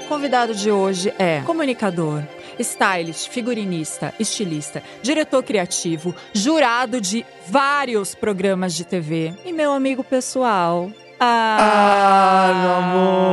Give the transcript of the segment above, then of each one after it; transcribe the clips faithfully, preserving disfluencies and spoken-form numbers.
convidado de hoje é comunicador, stylist, figurinista, estilista, diretor criativo, jurado de vários programas de T V e meu amigo pessoal. Ah, ah meu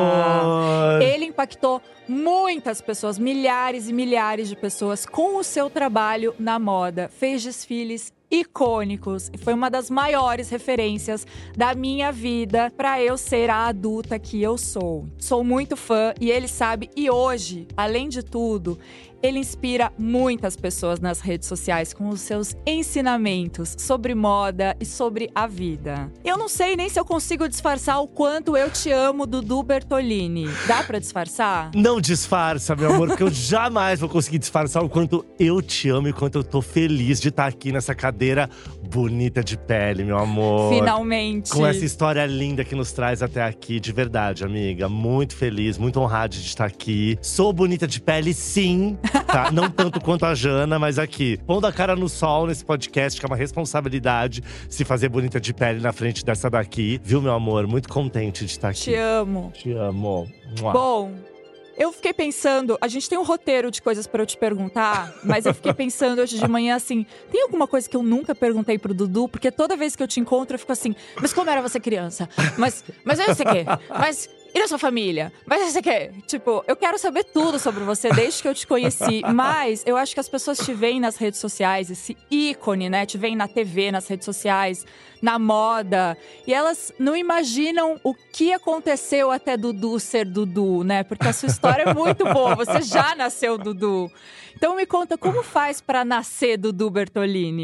amor! Ele impactou muitas pessoas, milhares e milhares de pessoas com o seu trabalho na moda. Fez desfiles icônicos e foi uma das maiores referências da minha vida para eu ser a adulta que eu sou. Sou muito fã e ele sabe, e hoje, além de tudo, ele inspira muitas pessoas nas redes sociais com os seus ensinamentos sobre moda e sobre a vida. Eu não sei nem se eu consigo disfarçar o quanto eu te amo, Dudu Bertolini. Dá pra disfarçar? Não disfarça, meu amor, porque eu jamais vou conseguir disfarçar o quanto eu te amo e o quanto eu tô feliz de estar aqui nessa cadeira bonita de pele, meu amor. Finalmente. Com essa história linda que nos traz até aqui, de verdade, amiga. Muito feliz, muito honrado de estar aqui. Sou bonita de pele, sim. Tá? Não tanto quanto a Jana, mas aqui, pondo a cara no sol nesse podcast, que é uma responsabilidade se fazer bonita de pele na frente dessa daqui. Viu, meu amor? Muito contente de estar aqui. Te amo. Te amo. Mua. Bom, eu fiquei pensando, a gente tem um roteiro de coisas pra eu te perguntar, mas eu fiquei pensando hoje de manhã assim, tem alguma coisa que eu nunca perguntei pro Dudu? Porque toda vez que eu te encontro eu fico assim, mas como era você criança? Mas, mas eu sei o quê? Mas… E da sua família? Mas você quer? Tipo, eu quero saber tudo sobre você desde que eu te conheci. Mas eu acho que as pessoas te veem nas redes sociais, esse ícone, né? Te veem na T V, nas redes sociais, na moda. E elas não imaginam o que aconteceu até Dudu ser Dudu, né? Porque a sua história é muito boa. Você já nasceu Dudu. Então me conta, como faz pra nascer Dudu Bertolini?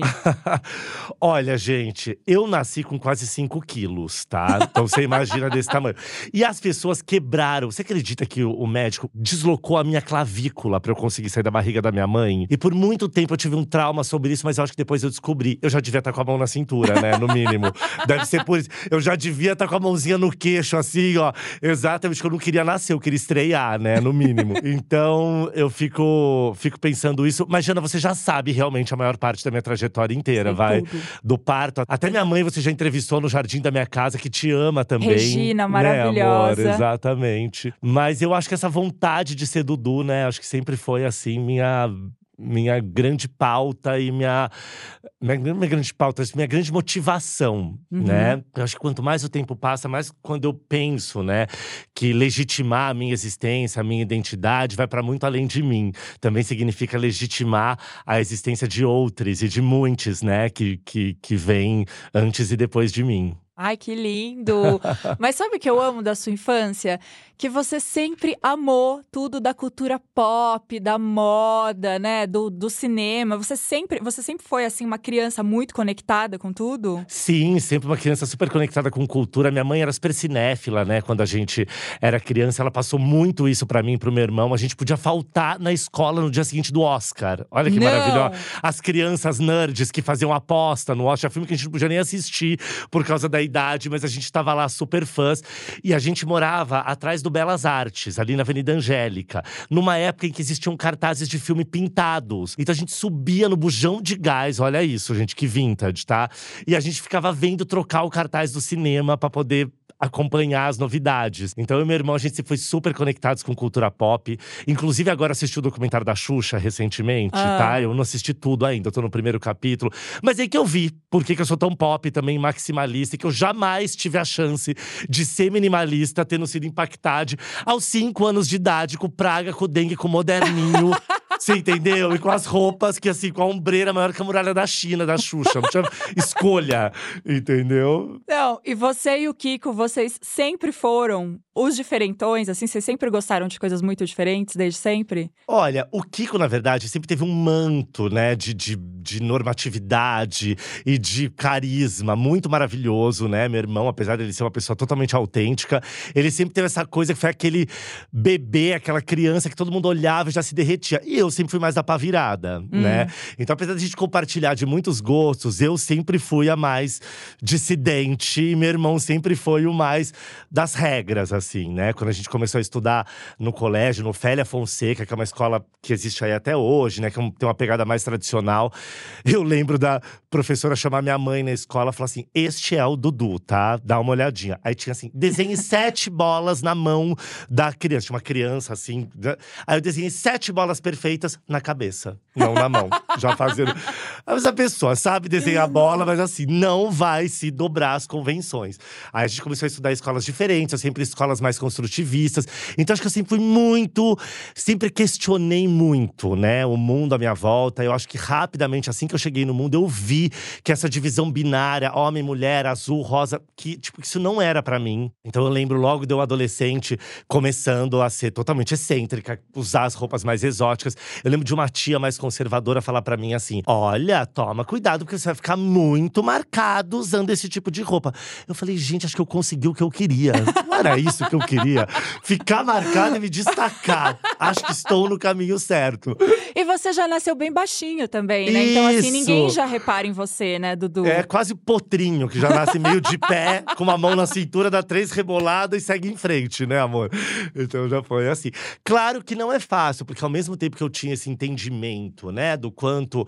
Olha, gente, eu nasci com quase cinco quilos, tá? Então você imagina desse tamanho. E as pessoas quebraram. Você acredita que o médico deslocou a minha clavícula pra eu conseguir sair da barriga da minha mãe? E por muito tempo eu tive um trauma sobre isso, mas eu acho que depois eu descobri. Eu já devia estar com a mão na cintura, né? No mínimo. Deve ser por isso. Eu já devia estar com a mãozinha no queixo, assim, ó. Exatamente, que eu não queria nascer, eu queria estrear, né? No mínimo. Então, eu fico, fico pensando isso. Mas, Jana, você já sabe realmente a maior parte da minha trajetória inteira, Sei vai. tudo. Do parto. Até minha mãe você já entrevistou no jardim da minha casa, que te ama também. Regina, maravilhosa. Né, amor? Exatamente. Mas eu acho que essa vontade de ser Dudu, né? Acho que sempre foi, assim, minha… Minha grande pauta e minha… Minha, minha grande pauta, minha grande motivação, Uhum. né? Eu acho que quanto mais o tempo passa, mais quando eu penso, né? Que legitimar a minha existência, a minha identidade, vai para muito além de mim. Também significa legitimar a existência de outros e de muitos, né? Que, que, que vêm antes e depois de mim. Ai, que lindo! Mas sabe o que eu amo da sua infância? Que você sempre amou tudo da cultura pop, da moda, né? Do, do cinema. Você sempre, você sempre foi, assim, uma criança muito conectada com tudo? Sim, sempre uma criança super conectada com cultura. Minha mãe era super cinéfila, né? Quando a gente era criança, ela passou muito isso pra mim e pro meu irmão. A gente podia faltar na escola no dia seguinte do Oscar. Olha que Não. maravilhoso. As crianças nerds que faziam aposta no Oscar. Filme que a gente não podia nem assistir por causa da idade, mas a gente tava lá super fãs. E a gente morava atrás do Belas Artes, ali na Avenida Angélica. Numa época em que existiam cartazes de filme pintados. Então a gente subia no bujão de gás, olha isso, gente, que vintage, tá? E a gente ficava vendo trocar o cartaz do cinema pra poder acompanhar as novidades. Então eu e meu irmão, a gente foi super conectados com cultura pop. Inclusive agora assisti o documentário da Xuxa recentemente, ah. tá? Eu não assisti tudo ainda, eu tô no primeiro capítulo. Mas é aí que eu vi por que que eu sou tão pop também, maximalista. E que eu jamais tive a chance de ser minimalista, tendo sido impactado aos cinco anos de idade, com praga, com dengue, com moderninho. Você entendeu? E com as roupas que, assim, com a ombreira maior que a muralha da China, da Xuxa. Não tinha escolha, entendeu? Não, e você e o Kiko, vocês sempre foram os diferentões, assim? Vocês sempre gostaram de coisas muito diferentes, desde sempre? Olha, o Kiko, na verdade, sempre teve um manto, né? De, de, de normatividade e de carisma muito maravilhoso, né? Meu irmão, apesar de ele ser uma pessoa totalmente autêntica, ele sempre teve essa coisa que foi aquele bebê, aquela criança que todo mundo olhava e já se derretia. E eu sempre fui mais da pá virada, hum. né? Então, apesar de a gente compartilhar de muitos gostos, eu sempre fui a mais dissidente. E meu irmão sempre foi o mais das regras, assim. assim, né? Quando a gente começou a estudar no colégio, no Félia Fonseca, que é uma escola que existe aí até hoje, né? Que tem uma pegada mais tradicional. Eu lembro da professora chamar minha mãe na escola e falar assim: este é o Dudu, tá? Dá uma olhadinha. Aí tinha assim: desenhe sete bolas na mão da criança. Tinha uma criança assim. Aí eu desenhei sete bolas perfeitas na cabeça, não na mão. Já fazendo. Mas a pessoa sabe desenhar a bola, mas assim, não vai se dobrar as convenções. Aí a gente começou a estudar escolas diferentes, eu sempre escolas mais construtivistas. Então acho que eu sempre fui muito, sempre questionei muito, né, o mundo à minha volta. Eu acho que rapidamente, assim que eu cheguei no mundo, eu vi que essa divisão binária, homem, mulher, azul, rosa, que tipo, isso não era pra mim. Então eu lembro logo de eu adolescente começando a ser totalmente excêntrica, usar as roupas mais exóticas. Eu lembro de uma tia mais conservadora falar pra mim assim: olha, toma cuidado, porque você vai ficar muito marcado usando esse tipo de roupa. Eu falei, gente, acho que eu consegui o que eu queria. Não era isso que eu queria. Ficar marcado e me destacar. Acho que estou no caminho certo. E você já nasceu bem baixinho também, né? Isso. Então assim, ninguém já repara em você, né, Dudu? É quase potrinho, que já nasce meio de pé, com uma mão na cintura, dá três reboladas e segue em frente, né, amor? Então já foi assim. Claro que não é fácil, porque ao mesmo tempo que eu tinha esse entendimento, né, do quanto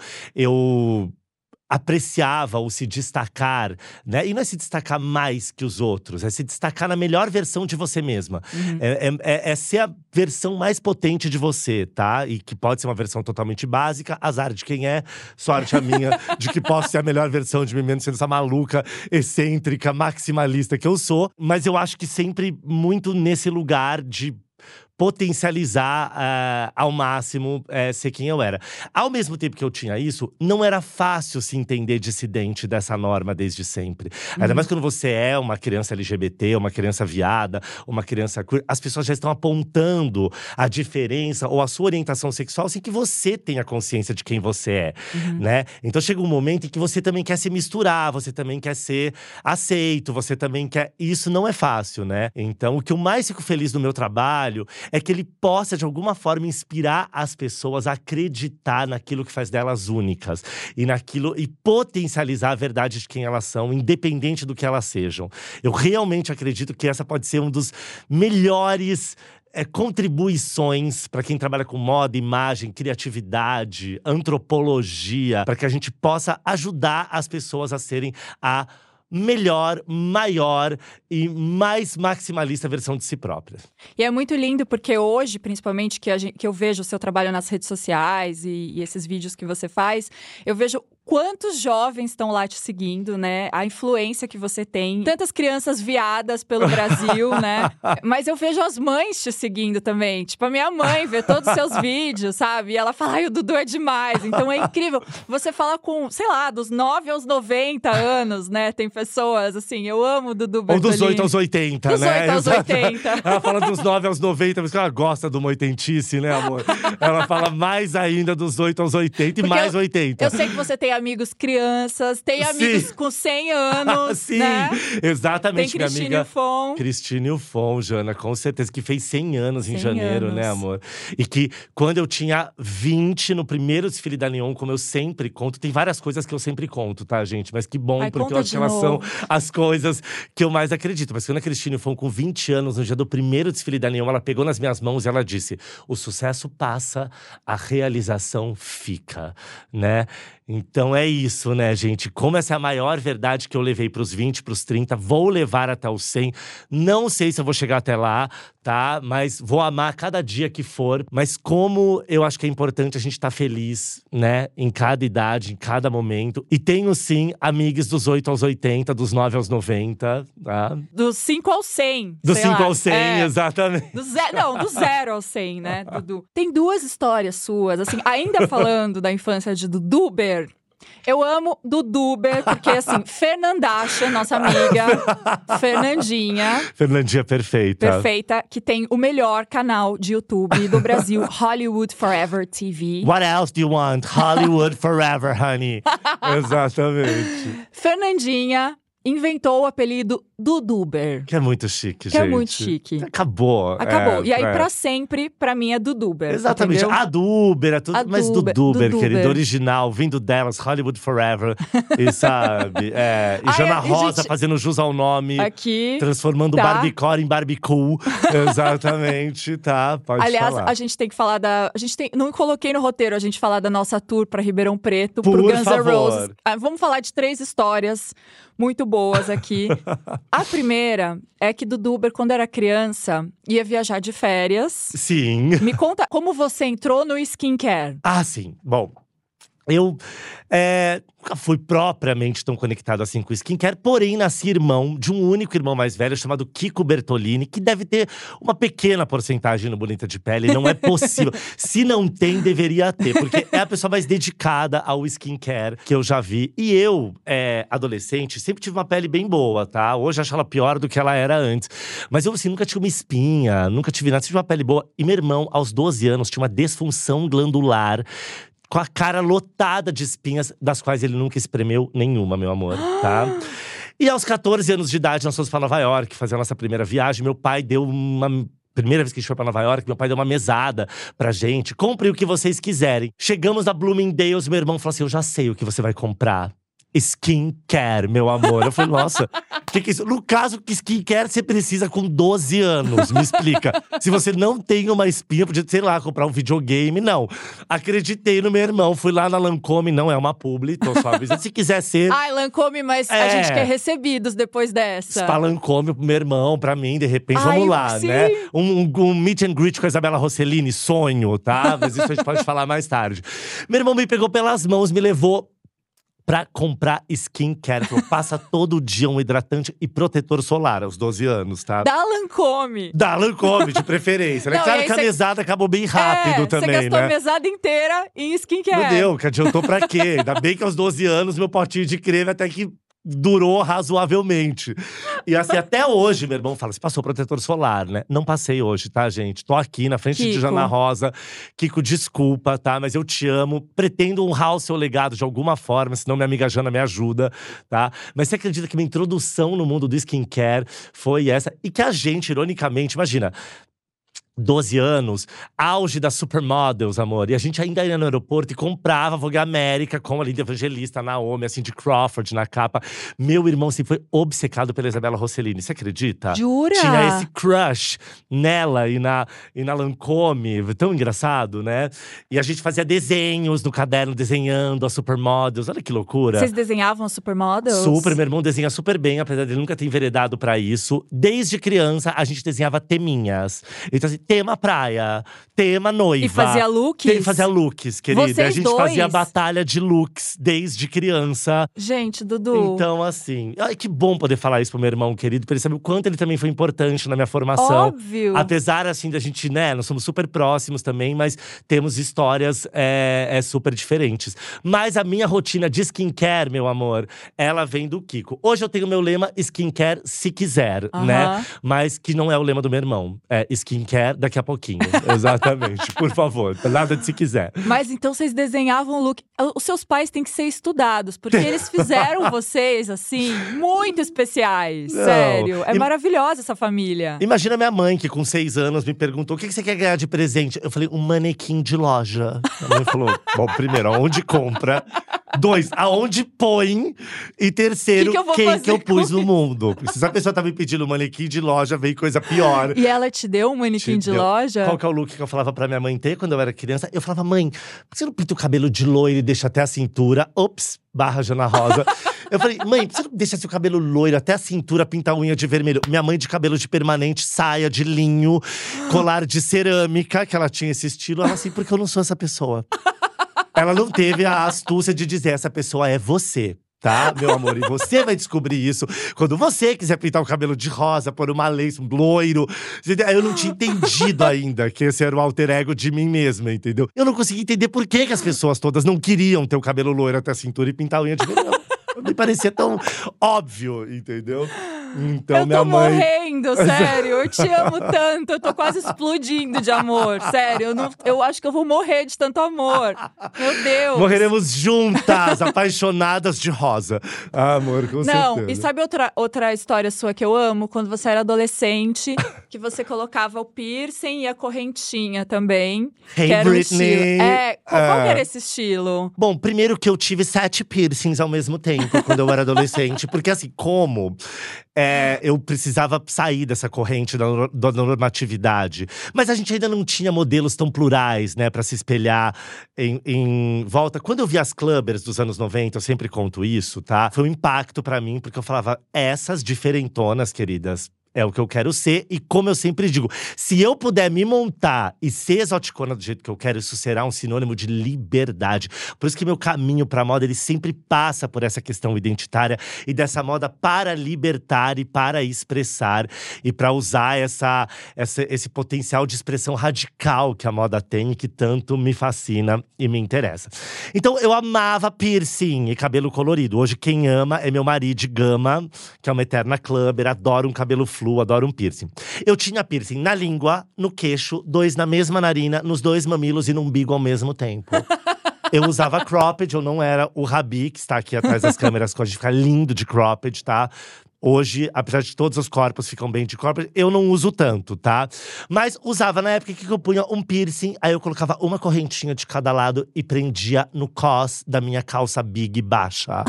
eu apreciava o se destacar, né? E não é se destacar mais que os outros, é se destacar na melhor versão de você mesma. Uhum. É, é, é ser a versão mais potente de você, tá? E que pode ser uma versão totalmente básica, azar de quem é, sorte a minha de que posso ser a melhor versão de mim mesmo, sendo essa maluca, excêntrica, maximalista que eu sou. Mas eu acho que sempre muito nesse lugar de potencializar uh, ao máximo uh, ser quem eu era. Ao mesmo tempo que eu tinha isso, não era fácil se entender dissidente dessa norma desde sempre. Uhum. Ainda mais quando você é uma criança L G B T, uma criança viada, uma criança queer, as pessoas já estão apontando a diferença ou a sua orientação sexual sem que você tenha consciência de quem você é, uhum. né? Então chega um momento em que você também quer se misturar, você também quer ser aceito, você também quer… Isso não é fácil, né? Então o que eu mais fico feliz no meu trabalho é que ele possa, de alguma forma, inspirar as pessoas a acreditar naquilo que faz delas únicas. E naquilo e potencializar a verdade de quem elas são, independente do que elas sejam. Eu realmente acredito que essa pode ser um dos melhores… É, contribuições para quem trabalha com moda, imagem, criatividade, antropologia, para que a gente possa ajudar as pessoas a serem a melhor, maior e mais maximalista versão de si própria. E é muito lindo porque hoje, principalmente, que, a gente, que eu vejo o seu trabalho nas redes sociais e, e esses vídeos que você faz, eu vejo quantos jovens estão lá te seguindo, né? A influência que você tem. Tantas crianças viadas pelo Brasil, né? Mas eu vejo as mães te seguindo também. Tipo, a minha mãe vê todos os seus vídeos, sabe? E ela fala, ai, o Dudu é demais. Então é incrível. Você fala com, sei lá, dos nove aos noventa anos, né? Tem pessoas, assim, eu amo o Dudu Bertolini. Ou dos oito aos oitenta, dos né? Dos oito aos oitenta. Ela fala dos nove aos noventa, mas ela gosta do oitentice, né, amor? Ela fala mais ainda dos oito aos oitenta e Porque mais eu, oitenta. Eu sei que você tem amigos crianças, tem amigos Sim. com cem anos, Sim, né? exatamente, tem minha Cristine amiga Ufon. Cristine Ufon, Jana, com certeza, que fez cem anos em cem janeiro, anos. né, amor? E que quando eu tinha vinte, no primeiro desfile da Neon, como eu sempre conto, tem várias coisas que eu sempre conto, tá, gente? Mas que bom, Ai, porque eu acho que elas são as coisas que eu mais acredito. Mas quando a Cristine Ufon, com vinte anos, no dia do primeiro desfile da Neon, ela pegou nas minhas mãos e ela disse: o sucesso passa, a realização fica, né? Então é isso, né, gente? Como essa é a maior verdade que eu levei pros vinte, pros trinta, vou levar até os cem. Não sei se eu vou chegar até lá, tá? Mas vou amar cada dia que for. Mas como eu acho que é importante a gente estar feliz, né? Em cada idade, em cada momento. E tenho, sim, amigas dos oito aos oitenta, dos nove aos noventa, tá? Dos cinco aos cem. Dos cinco lá. aos cem, é. Exatamente. Do ze- não, do zero ao cem, né, Dudu? Tem duas histórias suas, assim, ainda falando da infância de Duduber. Eu amo Duduber, porque assim, Fernandacha, nossa amiga, Fernandinha. Fernandinha perfeita. Perfeita, que tem o melhor canal de YouTube do Brasil, Hollywood Forever T V. What else do you want? Hollywood Forever, honey. Exatamente. Fernandinha, inventou o apelido Duduber. Que é muito chique, Que gente. é muito chique. Acabou. Acabou. É, e aí, é. pra sempre, pra mim, é Duduber. Exatamente. Entendeu? A Duber, é tudo. A Mas Duber, Duduber, Duduber. querido, original, vindo delas, Hollywood Forever. E sabe? É, e Ai, Jana a Rosa gente- fazendo jus ao nome. Aqui. Transformando tá. Barbiecore em Barbiecool. Exatamente, tá? Pode Aliás, falar. a gente tem que falar da. A gente tem. Não coloquei no roteiro a gente falar da nossa tour pra Ribeirão Preto, Por pro Guns N' favor. Roses. Ah, vamos falar de três histórias muito boas aqui. A primeira é que Duduber, quando era criança, ia viajar de férias. Sim. Me conta como você entrou no skincare. Ah, sim. Bom, eu é, nunca fui propriamente tão conectado assim com o skincare, porém nasci irmão de um único irmão mais velho chamado Kiko Bertolini, que deve ter uma pequena porcentagem no Bonita de Pele, não é possível. Se não tem, deveria ter, porque é a pessoa mais dedicada ao skincare que eu já vi. E eu, é, adolescente, sempre tive uma pele bem boa, tá? Hoje acho ela pior do que ela era antes. Mas eu, assim, nunca tive uma espinha, nunca tive nada, tive uma pele boa. E meu irmão, aos doze anos, tinha uma disfunção glandular, com a cara lotada de espinhas, das quais ele nunca espremeu nenhuma, meu amor, tá? E aos catorze anos de idade, nós fomos pra Nova York fazer a nossa primeira viagem. Meu pai deu uma… Primeira vez que a gente foi pra Nova York, meu pai deu uma mesada pra gente. Compre o que vocês quiserem. Chegamos na Bloomingdale's, meu irmão falou assim, eu já sei o que você vai comprar. Skincare, meu amor. Eu falei, nossa, o que, que é isso? No caso, que skincare você precisa com doze anos, me explica. Se você não tem uma espinha, podia, sei lá, comprar um videogame, não. Acreditei no meu irmão, fui lá na Lancôme, não é uma publi, tô só avisando. Se quiser ser… Ai, Lancôme, mas a É. gente quer recebidos depois dessa. Pra Lancôme, pro meu irmão, pra mim, de repente, Ai, vamos lá, sim. né? Um, um, um meet and greet com a Isabela Rossellini, sonho, tá? Mas isso a gente pode falar mais tarde. Meu irmão me pegou pelas mãos, me levou pra comprar skincare. Falou, passa todo dia um hidratante e protetor solar, aos doze anos, tá? Da Lancôme. Da Lancôme, de preferência, né? Não, Claro e aí que a cê- mesada acabou bem rápido é, também, você gastou né? a mesada inteira em skincare. Não deu, que adiantou pra quê? Ainda bem que aos doze anos, meu potinho de creme até que durou razoavelmente. E assim, até hoje, meu irmão fala, você passou protetor solar, né? Não passei hoje, tá, gente? Tô aqui na frente de Kiko. Jana Rosa. Kiko, desculpa, tá? Mas eu te amo. Pretendo honrar o seu legado de alguma forma, senão minha amiga Jana me ajuda, tá? Mas você acredita que minha introdução no mundo do skincare foi essa? E que a gente, ironicamente, imagina… doze anos, auge das supermodels, amor. E a gente ainda ia no aeroporto e comprava Vogue América com a Linda Evangelista, Naomi, assim, de Crawford na capa. Meu irmão sempre foi obcecado pela Isabela Rossellini, você acredita? Jura? Tinha esse crush nela e na, e na Lancôme, tão engraçado, né? E a gente fazia desenhos no caderno, desenhando as supermodels, olha que loucura. Vocês desenhavam as supermodels? Super, meu irmão desenha super bem, apesar de ele nunca ter enveredado pra isso. Desde criança, a gente desenhava teminhas. Então assim, tema praia, tema noiva. E fazia looks? Tem, fazia looks, querida. Vocês a gente dois? fazia batalha de looks desde criança. Gente, Dudu. Então, assim… Ai, que bom poder falar isso pro meu irmão querido, pra ele saber o quanto ele também foi importante na minha formação. Óbvio. Apesar, assim, da gente, né, nós somos super próximos também, mas temos histórias é, é, super diferentes. Mas a minha rotina de skincare, meu amor, ela vem do Kiko. Hoje eu tenho meu lema skincare se quiser, Aham. né? Mas que não é o lema do meu irmão. É skincare daqui a pouquinho. Exatamente. Por favor, nada de se quiser. Mas então vocês desenhavam o look. Os seus pais têm que ser estudados, porque eles fizeram vocês, assim, muito especiais. Não. Sério. É E- maravilhosa essa família. Imagina minha mãe, que com seis anos me perguntou: o que que você quer ganhar de presente? Eu falei, um manequim de loja. Minha mãe falou: bom, primeiro, aonde compra? Dois, aonde põe? E terceiro, Que que eu vou quem fazer que eu pus com no mundo? Porque se a pessoa tá me pedindo um manequim de loja, veio coisa pior. E ela te deu um manequim Te de deu. loja? Qual que é o look que eu falava pra minha mãe ter quando eu era criança? Eu falava, mãe, por que você não pinta o cabelo de loiro e deixa até a cintura? Ops, barra Jana Rosa. Eu falei, mãe, por que você não deixa seu cabelo loiro até a cintura, pintar a unha de vermelho? Minha mãe de cabelo de permanente, saia de linho, colar de cerâmica, que ela tinha esse estilo. Ela assim, porque eu não sou essa pessoa. Ela não teve a astúcia de dizer, essa pessoa é você. Tá, meu amor? E você vai descobrir isso quando você quiser pintar o cabelo de rosa, pôr uma lace, um loiro. Eu não tinha entendido ainda que esse era o alter ego de mim mesma, entendeu? Eu não consegui entender por que, que as pessoas todas não queriam ter o cabelo loiro até a cintura e pintar a unha de vermelho. Me parecia tão óbvio, entendeu? Então, eu tô minha mãe… morrendo! lindo, sério. Eu te amo tanto, eu tô quase explodindo de amor. Sério, eu, não, eu acho que eu vou morrer de tanto amor. Meu Deus. Morreremos juntas, apaixonadas de rosa. Ah, amor, com Não, certeza. e sabe outra, outra história sua que eu amo? Quando você era adolescente, que você colocava o piercing e a correntinha também. Hey, que era um Britney. estilo. É, qual, qual Ah. que era esse estilo? Bom, primeiro que eu tive sete piercings ao mesmo tempo, quando eu era adolescente. Porque assim, como é, eu precisava sair dessa corrente da, nor- da normatividade. Mas a gente ainda não tinha modelos tão plurais, né, pra se espelhar em, em volta. Quando eu vi as clubbers dos anos noventa, eu sempre conto isso, tá? Foi um impacto pra mim, porque eu falava, essas diferentonas, queridas, é o que eu quero ser. E como eu sempre digo, se eu puder me montar e ser exoticona do jeito que eu quero, isso será um sinônimo de liberdade. Por isso que meu caminho pra moda, ele sempre passa por essa questão identitária e dessa moda para libertar e para expressar. E pra usar essa, essa, esse potencial de expressão radical que a moda tem e que tanto me fascina e me interessa. Então eu amava piercing e cabelo colorido. Hoje quem ama é meu marido de Gama, que é uma eterna clubber, adora um cabelo flu, adora um piercing. Eu tinha piercing na língua, no queixo, dois na mesma narina, nos dois mamilos e no umbigo ao mesmo tempo. Eu usava cropped, eu não era o Rabi, que está aqui atrás das câmeras, que a gente fica lindo de cropped, tá? Hoje, apesar de todos os corpos ficam bem de cropped, eu não uso tanto, tá? Mas usava na época que eu punha um piercing, aí eu colocava uma correntinha de cada lado e prendia no cos da minha calça big baixa.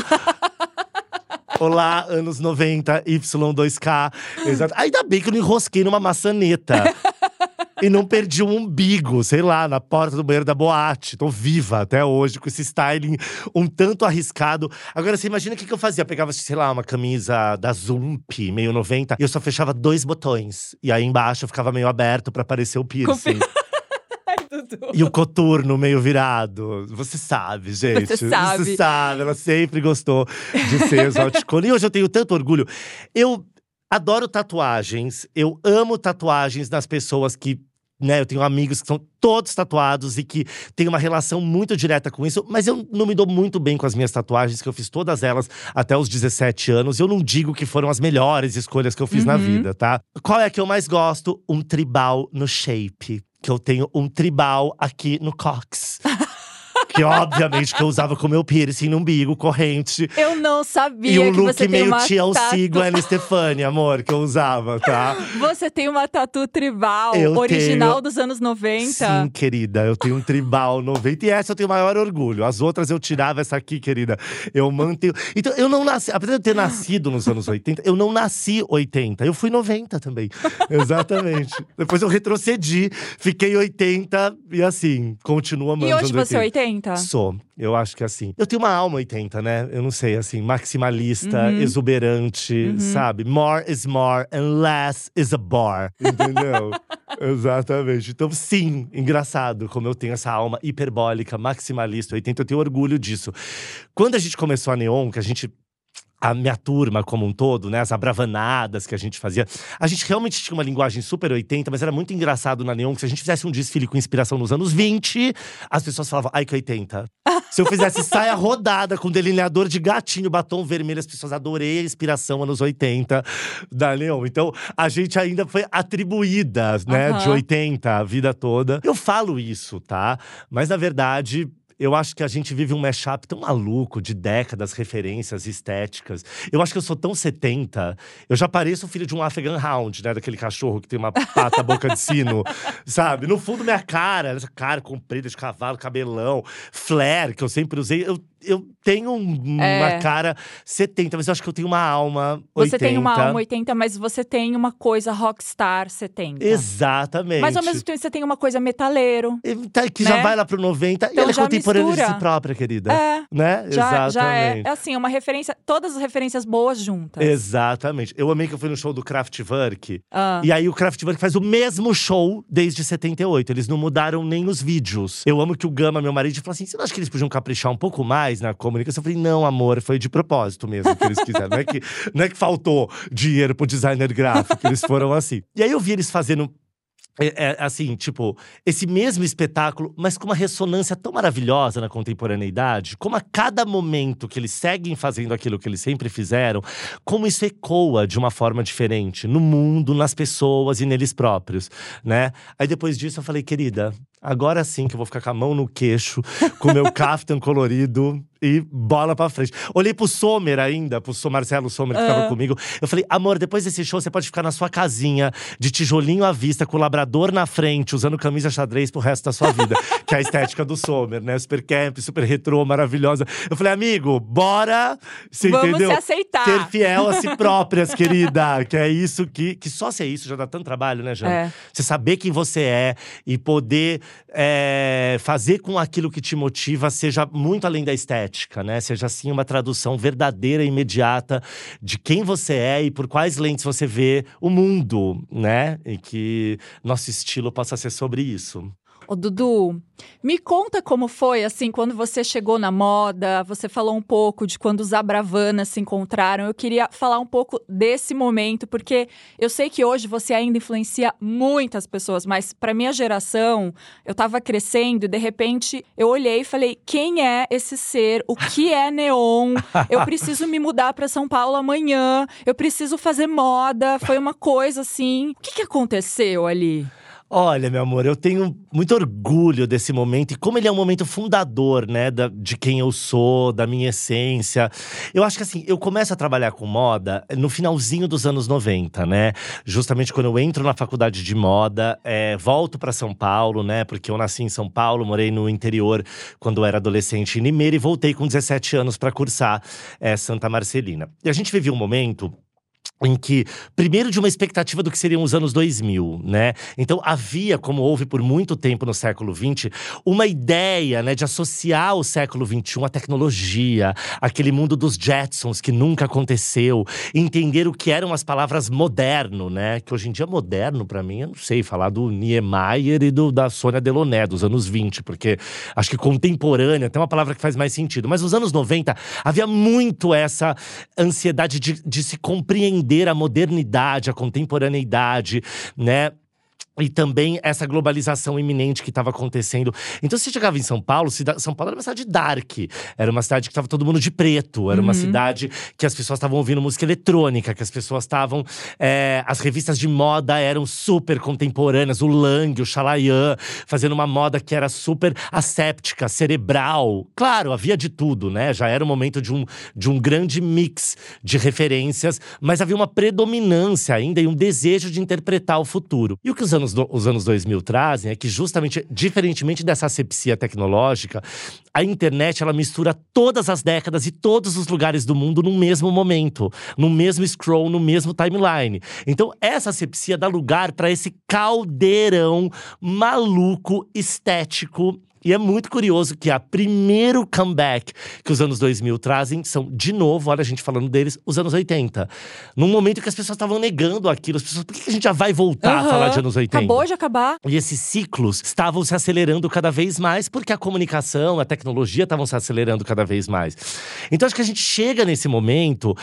Olá, anos noventa, Y dois K. Exato. Ainda bem que eu não enrosquei numa maçaneta. E não perdi o umbigo, sei lá, na porta do banheiro da boate. Tô viva até hoje com esse styling um tanto arriscado. Agora, você imagina o que, que eu fazia? Eu pegava, sei lá, uma camisa da Zump, meio noventa. E eu só fechava dois botões. E aí embaixo eu ficava meio aberto pra aparecer o piercing. E o coturno meio virado. Você sabe, gente. Você sabe. Você sabe, ela sempre gostou de ser exoticona. E hoje eu tenho tanto orgulho. Eu adoro tatuagens. Eu amo tatuagens das pessoas que… Né, eu tenho amigos que são todos tatuados e que têm uma relação muito direta com isso. Mas eu não me dou muito bem com as minhas tatuagens, que eu fiz todas elas até os dezessete anos. Eu não digo que foram as melhores escolhas que eu fiz Uhum. na vida, tá? Qual é a que eu mais gosto? Um tribal no shape. Que eu tenho um tribal aqui no cox. Que obviamente que eu usava com meu piercing no umbigo, corrente. Eu não sabia E um que look você tem meio uma T L C, tatu… Gwen Stefani, amor, que eu usava, tá? Você tem uma tatu tribal, Eu original tenho… dos anos noventa. Sim, querida, eu tenho um tribal noventa. E essa eu tenho maior orgulho. As outras eu tirava, essa aqui, querida, eu mantenho. Então, eu não nasci… Apesar de eu ter nascido nos anos oitenta, eu não nasci oitenta. Eu fui noventa também. Exatamente. Depois eu retrocedi, fiquei oitenta e assim, continuo amando E os hoje anos você é oitenta. oitenta? Sou, eu acho que assim. Eu tenho uma alma oitenta, né? Eu não sei, assim, maximalista, Uhum. exuberante, Uhum. sabe? More is more and less is a bar. Entendeu? Exatamente. Então, sim, engraçado como eu tenho essa alma hiperbólica, maximalista, oitenta, eu tenho orgulho disso. Quando a gente começou a Neon, que a gente… A minha turma como um todo, né? As abravanadas que a gente fazia. A gente realmente tinha uma linguagem super oitenta, mas era muito engraçado na Neon. Que se a gente fizesse um desfile com inspiração nos anos vinte, as pessoas falavam, ai que oitenta. Se eu fizesse saia rodada com delineador de gatinho, batom vermelho, as pessoas adorei a inspiração anos oitenta da Neon. Então, a gente ainda foi atribuída, né? Aham. De oitenta a vida toda. Eu falo isso, tá? Mas na verdade… Eu acho que a gente vive um mashup tão maluco de décadas, referências estéticas. Eu acho que eu sou tão setenta. Eu já pareço o filho de um Afghan Hound, né? Daquele cachorro que tem uma pata, boca de sino, sabe? No fundo, minha cara, essa cara comprida de cavalo, cabelão, flare, que eu sempre usei. Eu, eu tenho um- É. uma cara setenta, mas eu acho que eu tenho uma alma oitenta. Você tem uma alma oitenta, mas você tem uma coisa rockstar setenta. Exatamente. Mas ao mesmo tempo você tem uma coisa metaleiro. E tá- Que já né? vai lá pro noventa. Então e ela é já contemporânea de mistura. si própria, querida. É, Né? já, já é, Exatamente. é assim, uma referência, todas as referências boas juntas. Exatamente. Eu amei que eu fui no show do Kraftwerk. Ah. E aí o Kraftwerk faz o mesmo show desde setenta e oito. Eles não mudaram nem os vídeos. Eu amo que o Gama, meu marido, falou assim: você não acha que eles podiam caprichar um pouco mais na comunicação? Eu falei, não, amor, foi de propósito mesmo que eles quiseram. não, é que, não é que faltou dinheiro pro designer gráfico, eles foram assim. E aí eu vi eles fazendo… É, é, assim, tipo, esse mesmo espetáculo, mas com uma ressonância tão maravilhosa na contemporaneidade, como a cada momento que eles seguem fazendo aquilo que eles sempre fizeram, como isso ecoa de uma forma diferente no mundo, nas pessoas e neles próprios, né? Aí depois disso eu falei, querida, agora sim que eu vou ficar com a mão no queixo, com o meu caftan colorido e bola pra frente. Olhei pro Sommer ainda, pro Marcelo Sommer que tava Ah. comigo. Eu falei, amor, depois desse show você pode ficar na sua casinha, de tijolinho à vista, com o labrador na frente, usando camisa xadrez pro resto da sua vida. Que é a estética do Sommer, né? Super camp, super retrô, maravilhosa. Eu falei, amigo, bora! Você Vamos entendeu? se aceitar. Ser fiel a si próprias, querida. Que é isso que… Que só ser isso já dá tanto trabalho, né, Jana? É. Você saber quem você é e poder é, fazer com aquilo que te motiva seja muito além da estética, né? Seja assim uma tradução verdadeira e imediata de quem você é e por quais lentes você vê o mundo, né? E que nosso estilo possa ser sobre isso. Ô, Dudu, me conta como foi, assim, quando você chegou na moda. Você falou um pouco de quando os Abravanas se encontraram. Eu queria falar um pouco desse momento, porque eu sei que hoje você ainda influencia muitas pessoas, mas pra minha geração, eu tava crescendo e de repente eu olhei e falei, quem é esse ser? O que é neon? Eu preciso me mudar pra São Paulo amanhã, eu preciso fazer moda. Foi uma coisa assim… O que que aconteceu ali? Olha, meu amor, eu tenho muito orgulho desse momento. E como ele é um momento fundador, né, da, de quem eu sou, da minha essência. Eu acho que assim, eu começo a trabalhar com moda no finalzinho dos anos noventa, né? Justamente quando eu entro na faculdade de moda, é, volto pra São Paulo, né? Porque eu nasci em São Paulo, morei no interior quando eu era adolescente em Limeira. E voltei com dezessete anos pra cursar é, Santa Marcelina. E a gente vivia um momento em que, primeiro de uma expectativa do que seriam os anos dois mil, né? Então havia, como houve por muito tempo no século vinte, uma ideia, né, de associar o século vinte e um à tecnologia, aquele mundo dos Jetsons que nunca aconteceu, entender o que eram as palavras moderno, né? Que hoje em dia moderno, pra mim, eu não sei falar do Niemeyer e do, da Sônia Delaunay, dos anos vinte, porque acho que contemporânea tem uma palavra que faz mais sentido. Mas nos anos noventa, havia muito essa ansiedade de, de se compreender a modernidade, a contemporaneidade, né? E também essa globalização iminente que estava acontecendo. Então, você chegava em São Paulo, São Paulo era uma cidade dark. Era uma cidade que estava todo mundo de preto. Era Uhum. uma cidade que as pessoas estavam ouvindo música eletrônica. Que as pessoas estavam… É, as revistas de moda eram super contemporâneas. O Lang, o Chalayan, fazendo uma moda que era super asséptica, cerebral. Claro, havia de tudo, né? Já era o momento de um, de um grande mix de referências. Mas havia uma predominância ainda e um desejo de interpretar o futuro. E o que os anos os anos dois mil trazem é que justamente, diferentemente dessa asepsia tecnológica, a internet ela mistura todas as décadas e todos os lugares do mundo no mesmo momento, no mesmo scroll, no mesmo timeline. Então essa asepsia dá lugar para esse caldeirão maluco, estético. E é muito curioso que a primeiro comeback que os anos dois mil trazem são, de novo, olha a gente falando deles, os anos oitenta. Num momento que as pessoas estavam negando aquilo. As pessoas, por que a gente já vai voltar Uhum. a falar de anos oitenta? Acabou de acabar. E esses ciclos estavam se acelerando cada vez mais, porque a comunicação, a tecnologia estavam se acelerando cada vez mais. Então acho que a gente chega nesse momento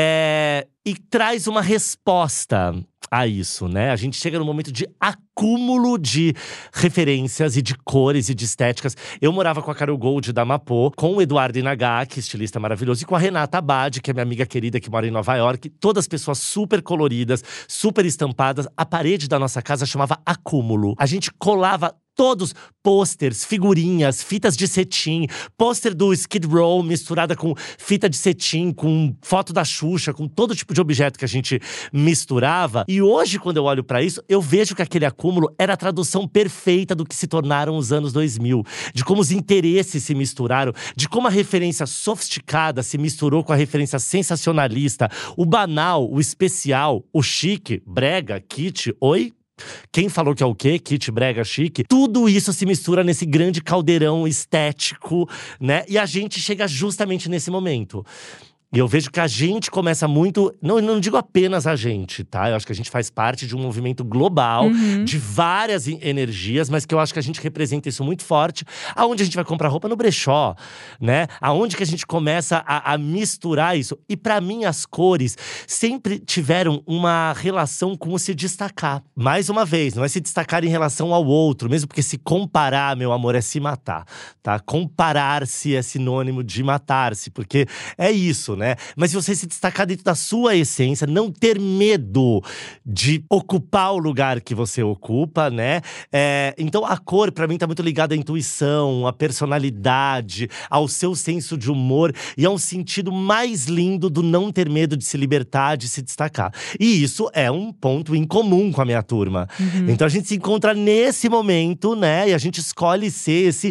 é, e traz uma resposta a isso, né? A gente chega num momento de acúmulo de referências e de cores e de estéticas. Eu morava com a Carol Gold da Mapô, com o Eduardo Inagaki, estilista maravilhoso, e com a Renata Abad, que é minha amiga querida que mora em Nova York. Todas pessoas super coloridas, super estampadas. A parede da nossa casa chamava Acúmulo. A gente colava todos pôsteres, figurinhas, fitas de cetim, pôster do Skid Row misturada com fita de cetim, com foto da Xuxa, com todo tipo de objeto que a gente misturava. E hoje, quando eu olho pra isso, eu vejo que aquele acúmulo era a tradução perfeita do que se tornaram os anos dois mil. De como os interesses se misturaram, de como a referência sofisticada se misturou com a referência sensacionalista, o banal, o especial, o chique, brega, kit, oi? Quem falou que é o quê? Kit, brega, chique. Tudo isso se mistura nesse grande caldeirão estético, né? E a gente chega justamente nesse momento. E eu vejo que a gente começa muito… Não, não digo apenas a gente, tá? Eu acho que a gente faz parte de um movimento global, Uhum. de várias energias, mas que eu acho que a gente representa isso muito forte. Aonde a gente vai comprar roupa? No brechó, né? Aonde que a gente começa a, a misturar isso. E pra mim, as cores sempre tiveram uma relação com o se destacar. Mais uma vez, não é se destacar em relação ao outro, mesmo porque se comparar, meu amor, é se matar, tá? Comparar-se é sinônimo de matar-se, porque é isso, né? Mas se você se destacar dentro da sua essência, não ter medo de ocupar o lugar que você ocupa, né? É, então a cor, pra mim, tá muito ligada à intuição, à personalidade, ao seu senso de humor. E é um sentido mais lindo do não ter medo de se libertar, de se destacar. E isso é um ponto em comum com a minha turma. Uhum. Então a gente se encontra nesse momento, né? E a gente escolhe ser esse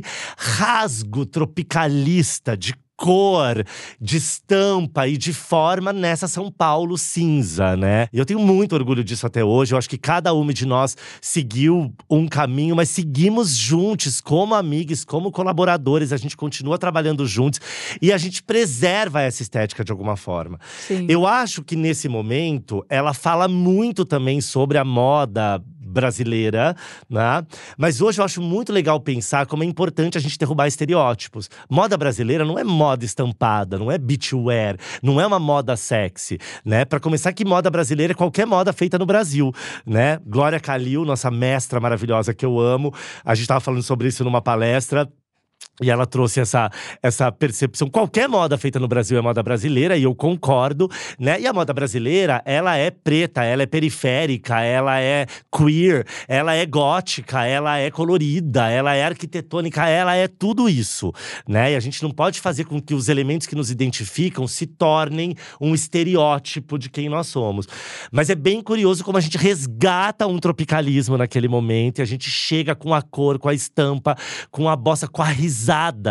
rasgo tropicalista de cor, de estampa e de forma nessa São Paulo cinza, né? E eu tenho muito orgulho disso até hoje. Eu acho que cada uma de nós seguiu um caminho, mas seguimos juntos, como amigos, como colaboradores. A gente continua trabalhando juntos e a gente preserva essa estética de alguma forma. Sim. Eu acho que nesse momento, ela fala muito também sobre a moda brasileira, né? Mas hoje eu acho muito legal pensar como é importante a gente derrubar estereótipos. Moda brasileira não é moda estampada, não é beachwear, não é uma moda sexy, né? Pra começar, que moda brasileira é qualquer moda feita no Brasil, né? Glória Calil, nossa mestra maravilhosa que eu amo, a gente tava falando sobre isso numa palestra. E ela trouxe essa, essa percepção. Qualquer moda feita no Brasil é moda brasileira, e eu concordo, né? E a moda brasileira, ela é preta, ela é periférica, ela é queer, ela é gótica, ela é colorida, ela é arquitetônica, ela é tudo isso, né? E a gente não pode fazer com que os elementos que nos identificam se tornem um estereótipo de quem nós somos. Mas é bem curioso como a gente resgata um tropicalismo naquele momento, e a gente chega com a cor, com a estampa, com a bossa, com a risada,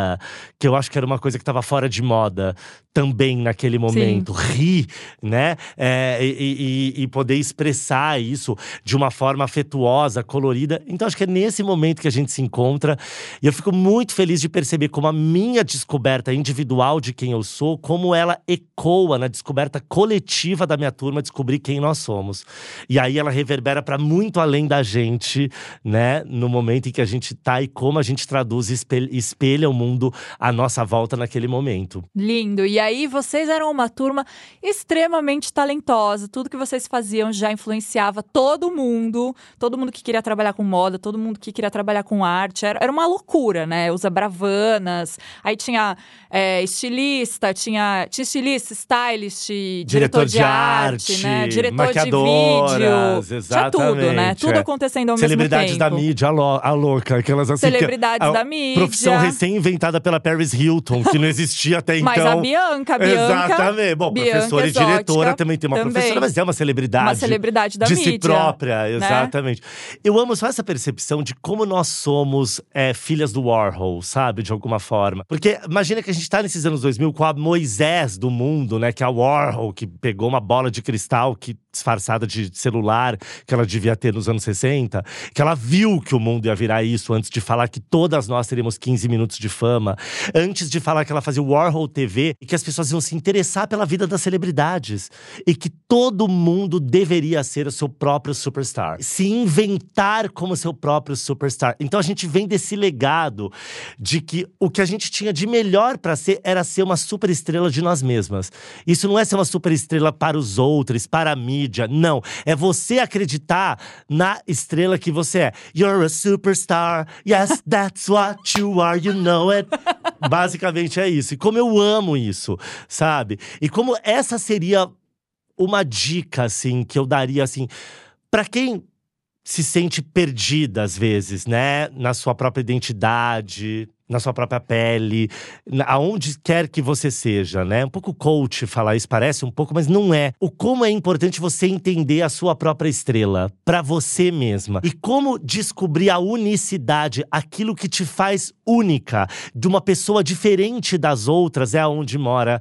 que eu acho que era uma coisa que estava fora de moda também naquele momento. Sim. Rir, né? É, e, e, e poder expressar isso de uma forma afetuosa, colorida. Então acho que é nesse momento que a gente se encontra. E eu fico muito feliz de perceber como a minha descoberta individual de quem eu sou, como ela ecoa na descoberta coletiva da minha turma, descobrir quem nós somos. E aí ela reverbera para muito além da gente, né? No momento em que a gente tá e como a gente traduz e espelha, espelha o mundo à nossa volta naquele momento. Lindo. E aí, vocês eram uma turma extremamente talentosa. Tudo que vocês faziam já influenciava todo mundo. Todo mundo que queria trabalhar com moda, todo mundo que queria trabalhar com arte. Era, era uma loucura, né? Usa bravanas. Aí tinha é, estilista, tinha, tinha estilista, stylist, diretor, Diretor de, de arte, arte, né? Diretor de maquiadoras, vídeo. Tinha tudo, né? exatamente, Tudo é. acontecendo ao Celebridades mesmo tempo. da mídia, a, lo, a louca. Aquelas assim Celebridades que, a, da mídia. Profissão recém-inventada pela Paris Hilton, que não existia até então. Mas a Bianca, a Bianca… Exatamente. Bom, Bianca professora e exótica, diretora também tem uma também. professora, mas é uma celebridade. Uma celebridade da de mídia, si própria, né? exatamente. Eu amo só essa percepção de como nós somos é, filhas do Warhol, sabe? De alguma forma. Porque imagina que a gente tá nesses anos dois mil com a Moisés do mundo, né? Que é a Warhol, que pegou uma bola de cristal que disfarçada de celular que ela devia ter nos anos sessenta, que ela viu que o mundo ia virar isso antes de falar que todas nós teríamos quinze minutos de fama, antes de falar que ela fazia o Warhol T V e que as pessoas iam se interessar pela vida das celebridades e que todo mundo deveria ser o seu próprio superstar, se inventar como seu próprio superstar. Então a gente vem desse legado de que o que a gente tinha de melhor para ser era ser uma superestrela de nós mesmas. Isso não é ser uma superestrela para os outros, para a mídia. Não, é você acreditar na estrela que você é. You're a superstar, yes, that's what you are, you know it. Basicamente é isso. E como eu amo isso, sabe? E como essa seria uma dica, assim, que eu daria, assim, pra quem se sente perdida, às vezes, né? Na sua própria identidade, na sua própria pele, na, aonde quer que você seja, né? Um pouco coach falar isso, parece um pouco, mas não é. O como é importante você entender a sua própria estrela, pra você mesma. E como descobrir a unicidade, aquilo que te faz única, de uma pessoa diferente das outras, é aonde mora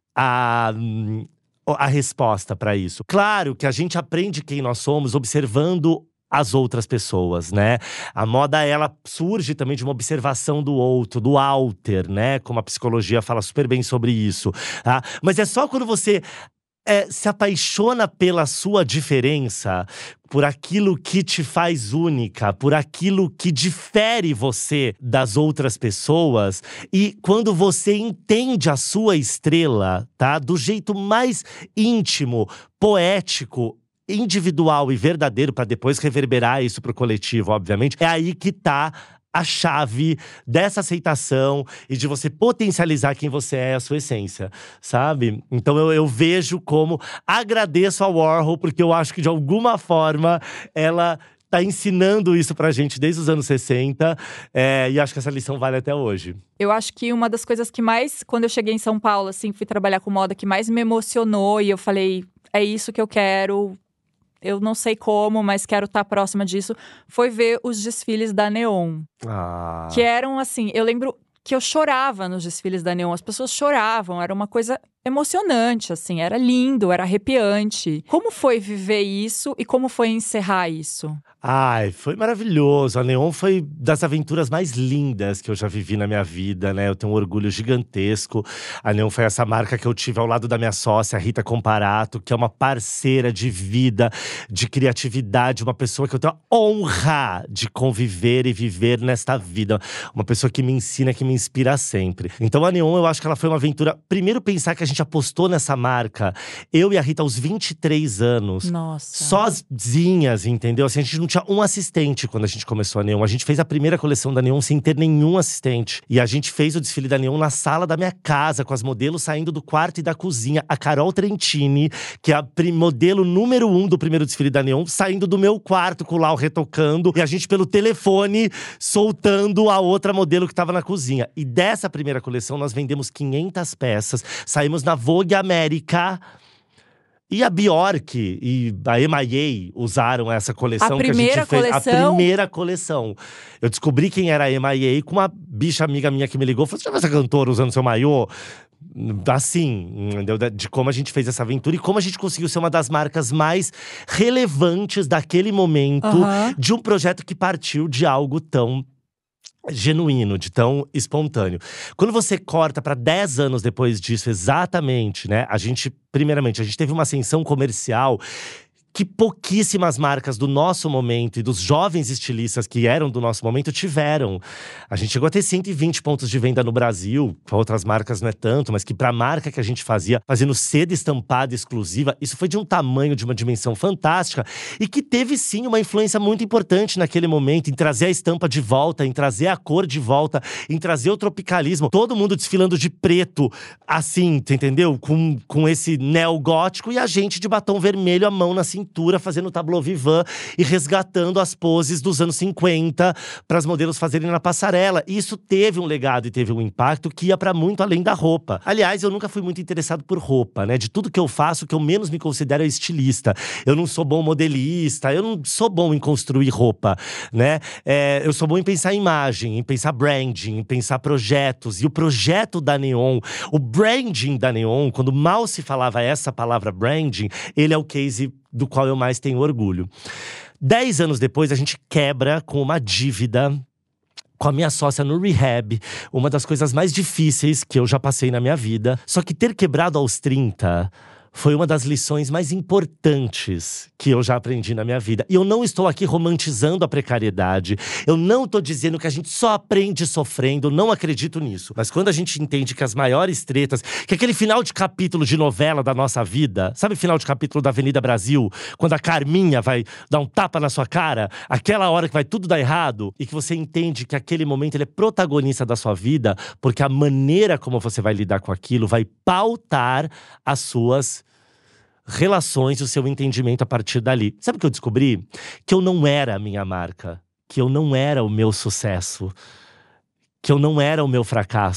a… a resposta para isso. Claro que a gente aprende quem nós somos observando as outras pessoas, né? A moda, ela surge também de uma observação do outro, do alter, né? Como a psicologia fala super bem sobre isso, tá? Mas é só quando você é, se apaixona pela sua diferença, por aquilo que te faz única, por aquilo que difere você das outras pessoas. E quando você entende a sua estrela, tá? Do jeito mais íntimo, poético, individual e verdadeiro, para depois reverberar isso pro coletivo, obviamente, é aí que tá a chave dessa aceitação e de você potencializar quem você é, a sua essência, sabe? Então eu, eu vejo como… Agradeço a Warhol, porque eu acho que de alguma forma ela tá ensinando isso pra gente desde os anos sessenta. É, e acho que essa lição vale até hoje. Eu acho que uma das coisas que mais… Quando eu cheguei em São Paulo, assim, fui trabalhar com moda, que mais me emocionou. E eu falei, é isso que eu quero… Eu não sei como, mas quero estar próxima disso. Foi ver os desfiles da Neon. Ah. Que eram assim… Eu lembro que eu chorava nos desfiles da Neon. As pessoas choravam. Era uma coisa emocionante, assim. Era lindo, era arrepiante. Como foi viver isso e como foi encerrar isso? Ai, foi maravilhoso. A Neon foi das aventuras mais lindas que eu já vivi na minha vida, né? Eu tenho um orgulho gigantesco. A Neon foi essa marca que eu tive ao lado da minha sócia, Rita Comparato, que é uma parceira de vida, de criatividade, uma pessoa que eu tenho a honra de conviver e viver nesta vida. Uma pessoa que me ensina, que me inspira sempre. Então a Neon, eu acho que ela foi uma aventura… Primeiro, pensar que a gente apostou nessa marca. Eu e a Rita, aos vinte e três anos. Nossa. Sozinhas, entendeu? Assim, a gente não tinha um assistente quando a gente começou a Neon. A gente fez a primeira coleção da Neon sem ter nenhum assistente. E a gente fez o desfile da Neon na sala da minha casa, com as modelos saindo do quarto e da cozinha. A Carol Trentini, que é a modelo número um do primeiro desfile da Neon, saindo do meu quarto com o Lau retocando. E a gente pelo telefone, soltando a outra modelo que tava na cozinha. E dessa primeira coleção, nós vendemos quinhentas peças. Saímos na Vogue América. E a Bjork e a M I A usaram essa coleção a que a gente fez. Coleção? A primeira coleção. Eu descobri quem era a M I A com uma bicha amiga minha que me ligou. Falou, você já viu essa cantora usando seu maiô? Assim, entendeu? De como a gente fez essa aventura e como a gente conseguiu ser uma das marcas mais relevantes daquele momento. Uhum. De um projeto que partiu de algo tão genuíno, de tão espontâneo. Quando você corta para dez anos depois disso, exatamente, né? A gente, primeiramente, a gente teve uma ascensão comercial que pouquíssimas marcas do nosso momento e dos jovens estilistas que eram do nosso momento tiveram. A gente chegou a ter cento e vinte pontos de venda no Brasil, para outras marcas não é tanto, mas que para a marca que a gente fazia, fazendo seda estampada exclusiva, isso foi de um tamanho, de uma dimensão fantástica e que teve sim uma influência muito importante naquele momento, em trazer a estampa de volta, em trazer a cor de volta, em trazer o tropicalismo. Todo mundo desfilando de preto, assim, entendeu? Com, com esse neogótico e a gente de batom vermelho, a mão na cintura, fazendo tableau vivant e resgatando as poses dos anos cinquenta para as modelos fazerem na passarela. E isso teve um legado e teve um impacto que ia para muito além da roupa. Aliás, eu nunca fui muito interessado por roupa, né? De tudo que eu faço, o que eu menos me considero é estilista. Eu não sou bom modelista, eu não sou bom em construir roupa, né? É, eu sou bom em pensar em imagem, em pensar branding, em pensar projetos. E o projeto da Neon, o branding da Neon, quando mal se falava essa palavra branding, ele é o case do qual eu mais tenho orgulho. Dez anos depois, a gente quebra com uma dívida com a minha sócia no rehab. Uma das coisas mais difíceis que eu já passei na minha vida. Só que ter quebrado aos trinta… foi uma das lições mais importantes que eu já aprendi na minha vida. E eu não estou aqui romantizando a precariedade. Eu não estou dizendo que a gente só aprende sofrendo. Não acredito nisso. Mas quando a gente entende que as maiores tretas… Que aquele final de capítulo de novela da nossa vida… Sabe o final de capítulo da Avenida Brasil? Quando a Carminha vai dar um tapa na sua cara? Aquela hora que vai tudo dar errado? E que você entende que aquele momento ele é protagonista da sua vida. Porque a maneira como você vai lidar com aquilo vai pautar as suas relações e o seu entendimento a partir dali. Sabe o que eu descobri? Que eu não era a minha marca. Que eu não era o meu sucesso. Que eu não era o meu fracasso.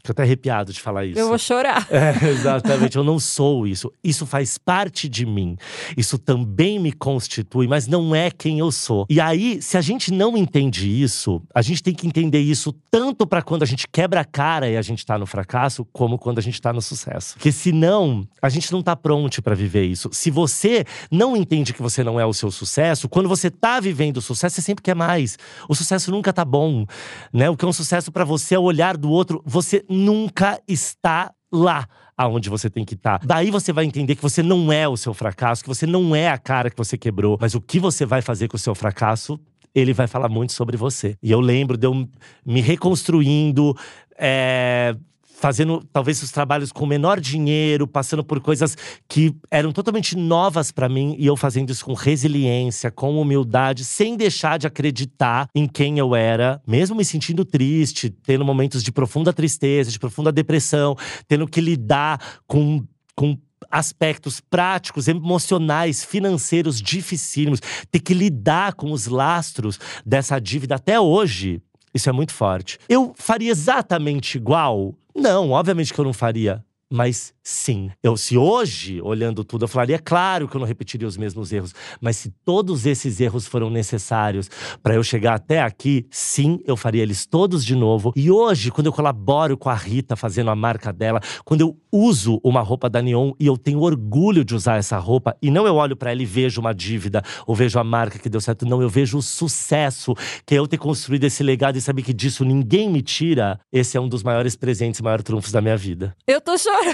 Fico até arrepiado de falar isso. Eu vou chorar. É, exatamente, eu não sou isso. Isso faz parte de mim. Isso também me constitui, mas não é quem eu sou. E aí, se a gente não entende isso, a gente tem que entender isso tanto pra quando a gente quebra a cara e a gente tá no fracasso, como quando a gente tá no sucesso. Porque senão, a gente não tá pronto pra viver isso. Se você não entende que você não é o seu sucesso, quando você tá vivendo o sucesso, você sempre quer mais. O sucesso nunca tá bom, né? O que é um sucesso pra você é o olhar do outro. Você nunca está lá aonde você tem que estar. Daí você vai entender que você não é o seu fracasso, que você não é a cara que você quebrou. Mas o que você vai fazer com o seu fracasso, ele vai falar muito sobre você. E eu lembro de eu me reconstruindo, é… fazendo talvez os trabalhos com menor dinheiro, passando por coisas que eram totalmente novas pra mim. E eu fazendo isso com resiliência, com humildade, sem deixar de acreditar em quem eu era. Mesmo me sentindo triste, tendo momentos de profunda tristeza, de profunda depressão. Tendo que lidar com… com aspectos práticos, emocionais, financeiros dificílimos. Ter que lidar com os lastros dessa dívida até hoje. Isso é muito forte. Eu faria exatamente igual? Não, obviamente que eu não faria. Mas sim, eu, se hoje, olhando tudo, eu falaria, claro que eu não repetiria os mesmos erros. Mas se todos esses erros foram necessários para eu chegar até aqui, sim, eu faria eles todos de novo. E hoje, quando eu colaboro com a Rita, fazendo a marca dela, quando eu uso uma roupa da Neon e eu tenho orgulho de usar essa roupa, e não eu olho para ela e vejo uma dívida, ou vejo a marca que deu certo, não, eu vejo o sucesso, que é eu ter construído esse legado e saber que disso ninguém me tira. Esse é um dos maiores presentes e maiores trunfos da minha vida. Eu tô chorando.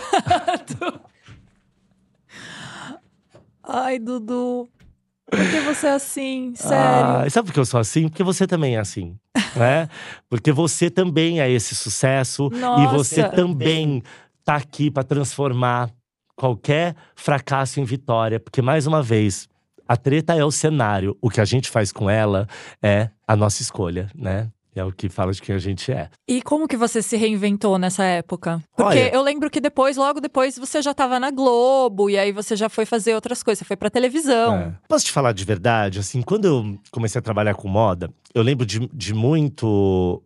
Ai, Dudu. Por que você é assim? Sério. Ah, sabe por que eu sou assim? Porque você também é assim, né? Porque você também é esse sucesso. Nossa. E você também tá aqui pra transformar qualquer fracasso em vitória. Porque, mais uma vez, a treta é o cenário. O que a gente faz com ela é a nossa escolha, né? É o que fala de quem a gente é. E como que você se reinventou nessa época? Porque Olha, eu lembro que depois, logo depois, você já tava na Globo. E aí você já foi fazer outras coisas, você foi pra televisão. É. Posso te falar de verdade? Assim, quando eu comecei a trabalhar com moda, eu lembro de, de muito…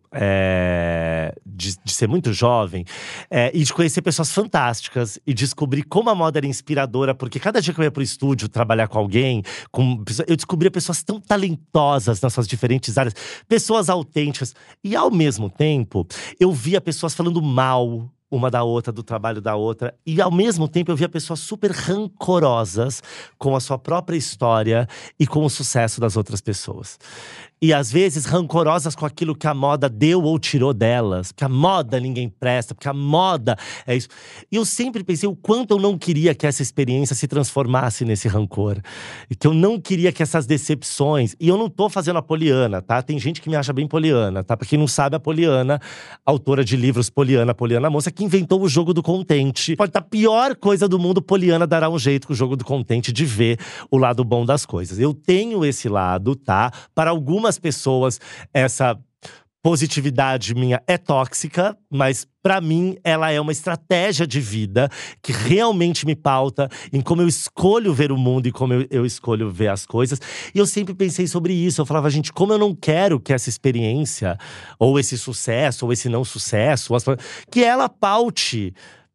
É, de, de ser muito jovem é, e de conhecer pessoas fantásticas e descobrir como a moda era inspiradora, porque cada dia que eu ia pro estúdio trabalhar com alguém, com, eu descobria pessoas tão talentosas nas suas diferentes áreas, pessoas autênticas, e ao mesmo tempo eu via pessoas falando mal uma da outra, do trabalho da outra. E ao mesmo tempo eu via pessoas super rancorosas com a sua própria história e com o sucesso das outras pessoas. E às vezes rancorosas com aquilo que a moda deu ou tirou delas. Porque a moda ninguém presta, porque a moda é isso. E eu sempre pensei o quanto eu não queria que essa experiência se transformasse nesse rancor. E que eu não queria que essas decepções… E eu não tô fazendo a Poliana, tá? Tem gente que me acha bem Poliana, tá? Pra quem não sabe, a Poliana, autora de livros Poliana, Poliana Moça, que inventou o jogo do contente. Pode estar a pior coisa do mundo, Poliana dará um jeito com o jogo do contente de ver o lado bom das coisas. Eu tenho esse lado, tá? Para algumas pessoas, essa positividade minha é tóxica, mas pra mim ela é uma estratégia de vida que realmente me pauta em como eu escolho ver o mundo e como eu, eu escolho ver as coisas. E eu sempre pensei sobre isso. Eu falava, gente, como eu não quero que essa experiência, ou esse sucesso, ou esse não sucesso, que ela paute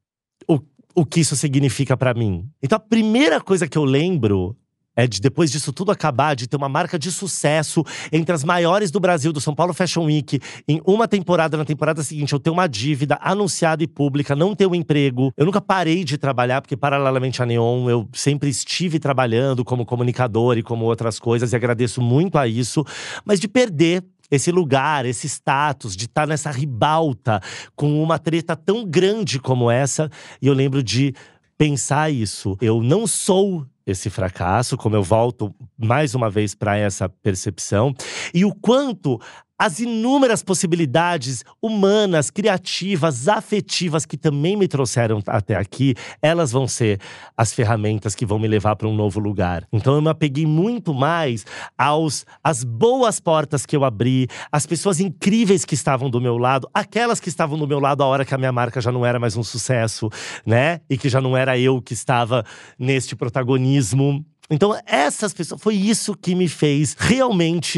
o, o que isso significa pra mim. Então a primeira coisa que eu lembro é de, depois disso tudo acabar, de ter uma marca de sucesso entre as maiores do Brasil, do São Paulo Fashion Week, em uma temporada, na temporada seguinte, eu ter uma dívida anunciada e pública, não ter um emprego. Eu nunca parei de trabalhar, porque paralelamente à Neon, eu sempre estive trabalhando como comunicador e como outras coisas, e agradeço muito a isso. Mas de perder esse lugar, esse status, de estar nessa ribalta com uma treta tão grande como essa. E eu lembro de pensar isso. Eu não sou esse fracasso, como eu volto mais uma vez para essa percepção. E o quanto as inúmeras possibilidades humanas, criativas, afetivas que também me trouxeram até aqui, elas vão ser as ferramentas que vão me levar para um novo lugar. Então eu me apeguei muito mais aos às boas portas que eu abri, as pessoas incríveis que estavam do meu lado, aquelas que estavam do meu lado a hora que a minha marca já não era mais um sucesso, né? E que já não era eu que estava neste protagonismo. Então essas pessoas, foi isso que me fez realmente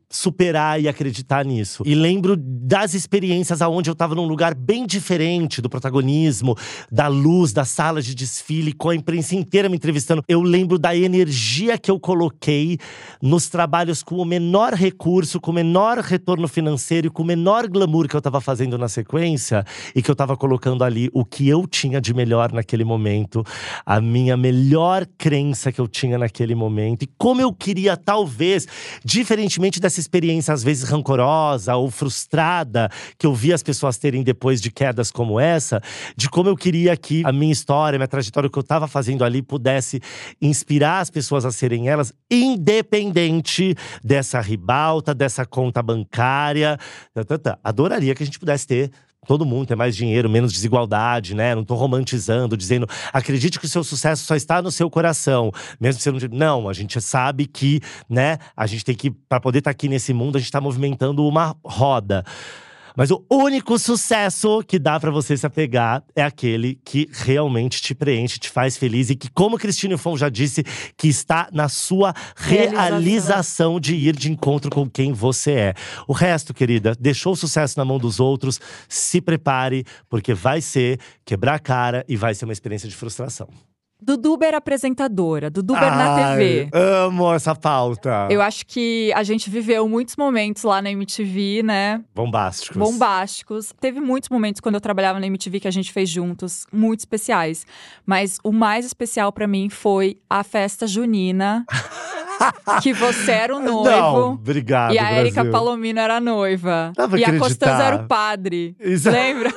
superar e acreditar nisso. E lembro das experiências aonde eu tava num lugar bem diferente do protagonismo, da luz, da sala de desfile, com a imprensa inteira me entrevistando. Eu lembro da energia que eu coloquei nos trabalhos com o menor recurso, com o menor retorno financeiro e com o menor glamour que eu tava fazendo na sequência. E que eu tava colocando ali o que eu tinha de melhor naquele momento. A minha melhor crença que eu tinha naquele momento. E como eu queria, talvez, diferentemente dessa experiência às vezes rancorosa ou frustrada que eu vi as pessoas terem depois de quedas como essa, de como eu queria que a minha história, a minha trajetória, o que eu estava fazendo ali pudesse inspirar as pessoas a serem elas, independente dessa ribalta, dessa conta bancária. Adoraria que a gente pudesse ter todo mundo ter mais dinheiro, menos desigualdade, né? Não tô romantizando, dizendo… Acredite que o seu sucesso só está no seu coração. Mesmo que você não… Não, a gente sabe que, né? A gente tem que… Para poder estar aqui nesse mundo, a gente tá movimentando uma roda. Mas o único sucesso que dá pra você se apegar é aquele que realmente te preenche, te faz feliz. E que, como Christine Fon já disse, que está na sua realização. realização de ir de encontro com quem você é. O resto, querida, deixou o sucesso na mão dos outros. Se prepare, porque vai ser quebrar a cara e vai ser uma experiência de frustração. Duduber apresentadora, Duduber na T V. Amo essa pauta. Eu acho que a gente viveu muitos momentos lá na M T V, né? Bombásticos. Bombásticos. Teve muitos momentos quando eu trabalhava na M T V que a gente fez juntos, muito especiais. Mas o mais especial pra mim foi a festa junina. Que você era o noivo. Não, obrigado, E a Érica Brasil. Palomino era a noiva. Dá pra e acreditar. a Costanza era o padre. Isso. Lembra?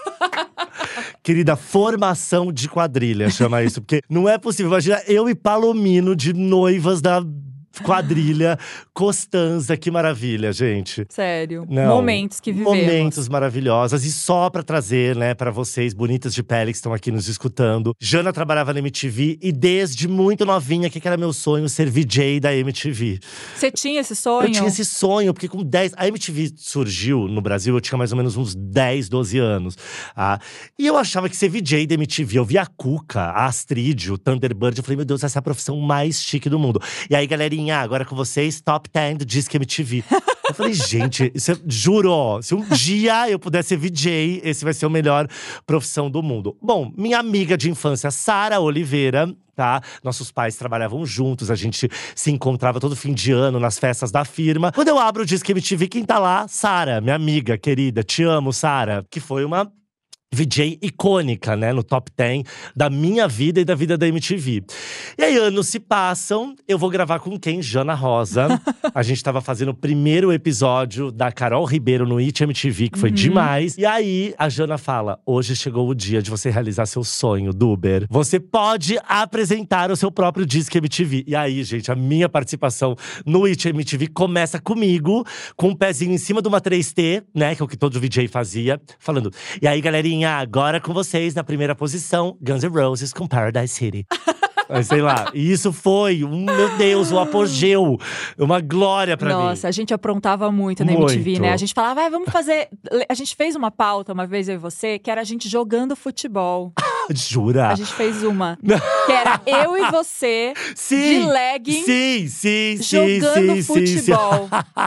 Querida, formação de quadrilha, chama isso. Porque não é possível. Imagina eu e Palomino de noivas da quadrilha Costanza. Que maravilha, gente. Sério. Não, Momentos que vivemos. Momentos maravilhosos. E só pra trazer, né, pra vocês, bonitas de pele que estão aqui nos escutando. Jana trabalhava na M T V e desde muito novinha, que era meu sonho, ser V J da M T V. Você tinha esse sonho? Eu tinha esse sonho, porque com dez… A M T V surgiu no Brasil, eu tinha mais ou menos uns dez, doze anos. Ah, e eu achava que ser V J da M T V… Eu via a Cuca, a Astrid, o Thunderbird. Eu falei, meu Deus, essa é a profissão mais chique do mundo. E aí, galerinha, agora com vocês, Top dez do Disque M T V. Eu falei, gente, isso é, juro, ó, se um dia eu puder ser V J, esse vai ser a melhor profissão do mundo. Bom, minha amiga de infância, Sara Oliveira, tá? Nossos pais trabalhavam juntos, a gente se encontrava todo fim de ano nas festas da firma. Quando eu abro o Disque M T V, quem tá lá? Sara, minha amiga querida, te amo, Sara. Que foi uma V J icônica, né, no top dez da minha vida e da vida da M T V. E aí, anos se passam, eu vou gravar com quem? Jana Rosa. A gente tava fazendo o primeiro episódio da Carol Ribeiro no It M T V, que foi Uhum. demais. E aí, a Jana fala, hoje chegou o dia de você realizar seu sonho, Duber. Você pode apresentar o seu próprio Disque M T V. E aí, gente, a minha participação no It M T V começa comigo, com um pezinho em cima de uma três T, né, que é o que todo V J fazia. Falando, e aí, galerinha, agora com vocês, na primeira posição, Guns N' Roses com Paradise City. Mas, sei lá, e isso foi, um, meu Deus, um apogeu, uma glória pra mim. Nossa, a gente aprontava muito na M T V, Muito. né? A gente falava, vai, vamos fazer… A gente fez uma pauta uma vez, eu e você, que era a gente jogando futebol. Jura? A gente fez uma. Que era eu e você, Sim, de legging, sim, sim, sim, jogando sim, sim, sim. futebol.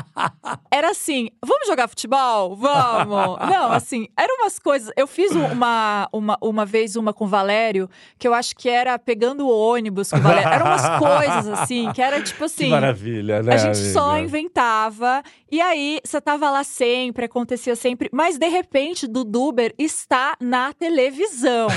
Era assim, vamos jogar futebol? Vamos! Não, assim, eram umas coisas… Eu fiz uma, uma, uma vez uma com o Valério, que eu acho que era pegando o ônibus com o Valério. Eram umas coisas assim, que era tipo assim… Que maravilha, né, A gente só amiga? inventava. E aí, você tava lá sempre, acontecia sempre. Mas, de repente, Duduber está na televisão.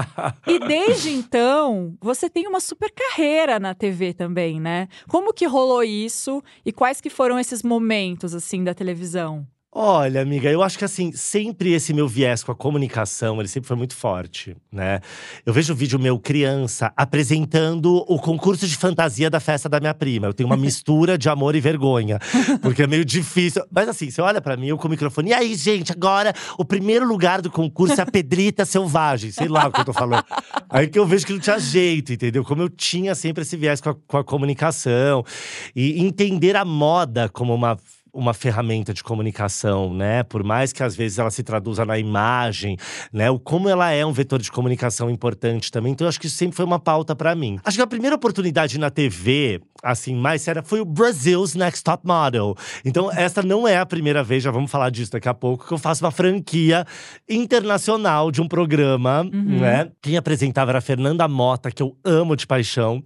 E desde então, você tem uma super carreira na T V também, né? Como que rolou isso? E quais que foram esses momentos, assim, da televisão? Olha, amiga, eu acho que assim, sempre esse meu viés com a comunicação, ele sempre foi muito forte, né? Eu vejo vídeo meu criança apresentando o concurso de fantasia da festa da minha prima. Eu tenho uma mistura de amor e vergonha, porque é meio difícil. Mas assim, você olha pra mim, eu com o microfone. E aí, gente, agora o primeiro lugar do concurso é a Pedrita Selvagem. Sei lá o que eu tô falando. Aí que eu vejo que não tinha jeito, entendeu? Como eu tinha sempre esse viés com a, com a comunicação. E entender a moda como uma… uma ferramenta de comunicação, né? Por mais que às vezes ela se traduza na imagem, né? O como ela é um vetor de comunicação importante também. Então eu acho que isso sempre foi uma pauta pra mim. Acho que a primeira oportunidade na T V, assim, mais séria, foi o Brazil's Next Top Model. Então essa não é a primeira vez, já vamos falar disso daqui a pouco, que eu faço uma franquia internacional de um programa, Uhum. né? Quem apresentava era a Fernanda Mota, que eu amo de paixão.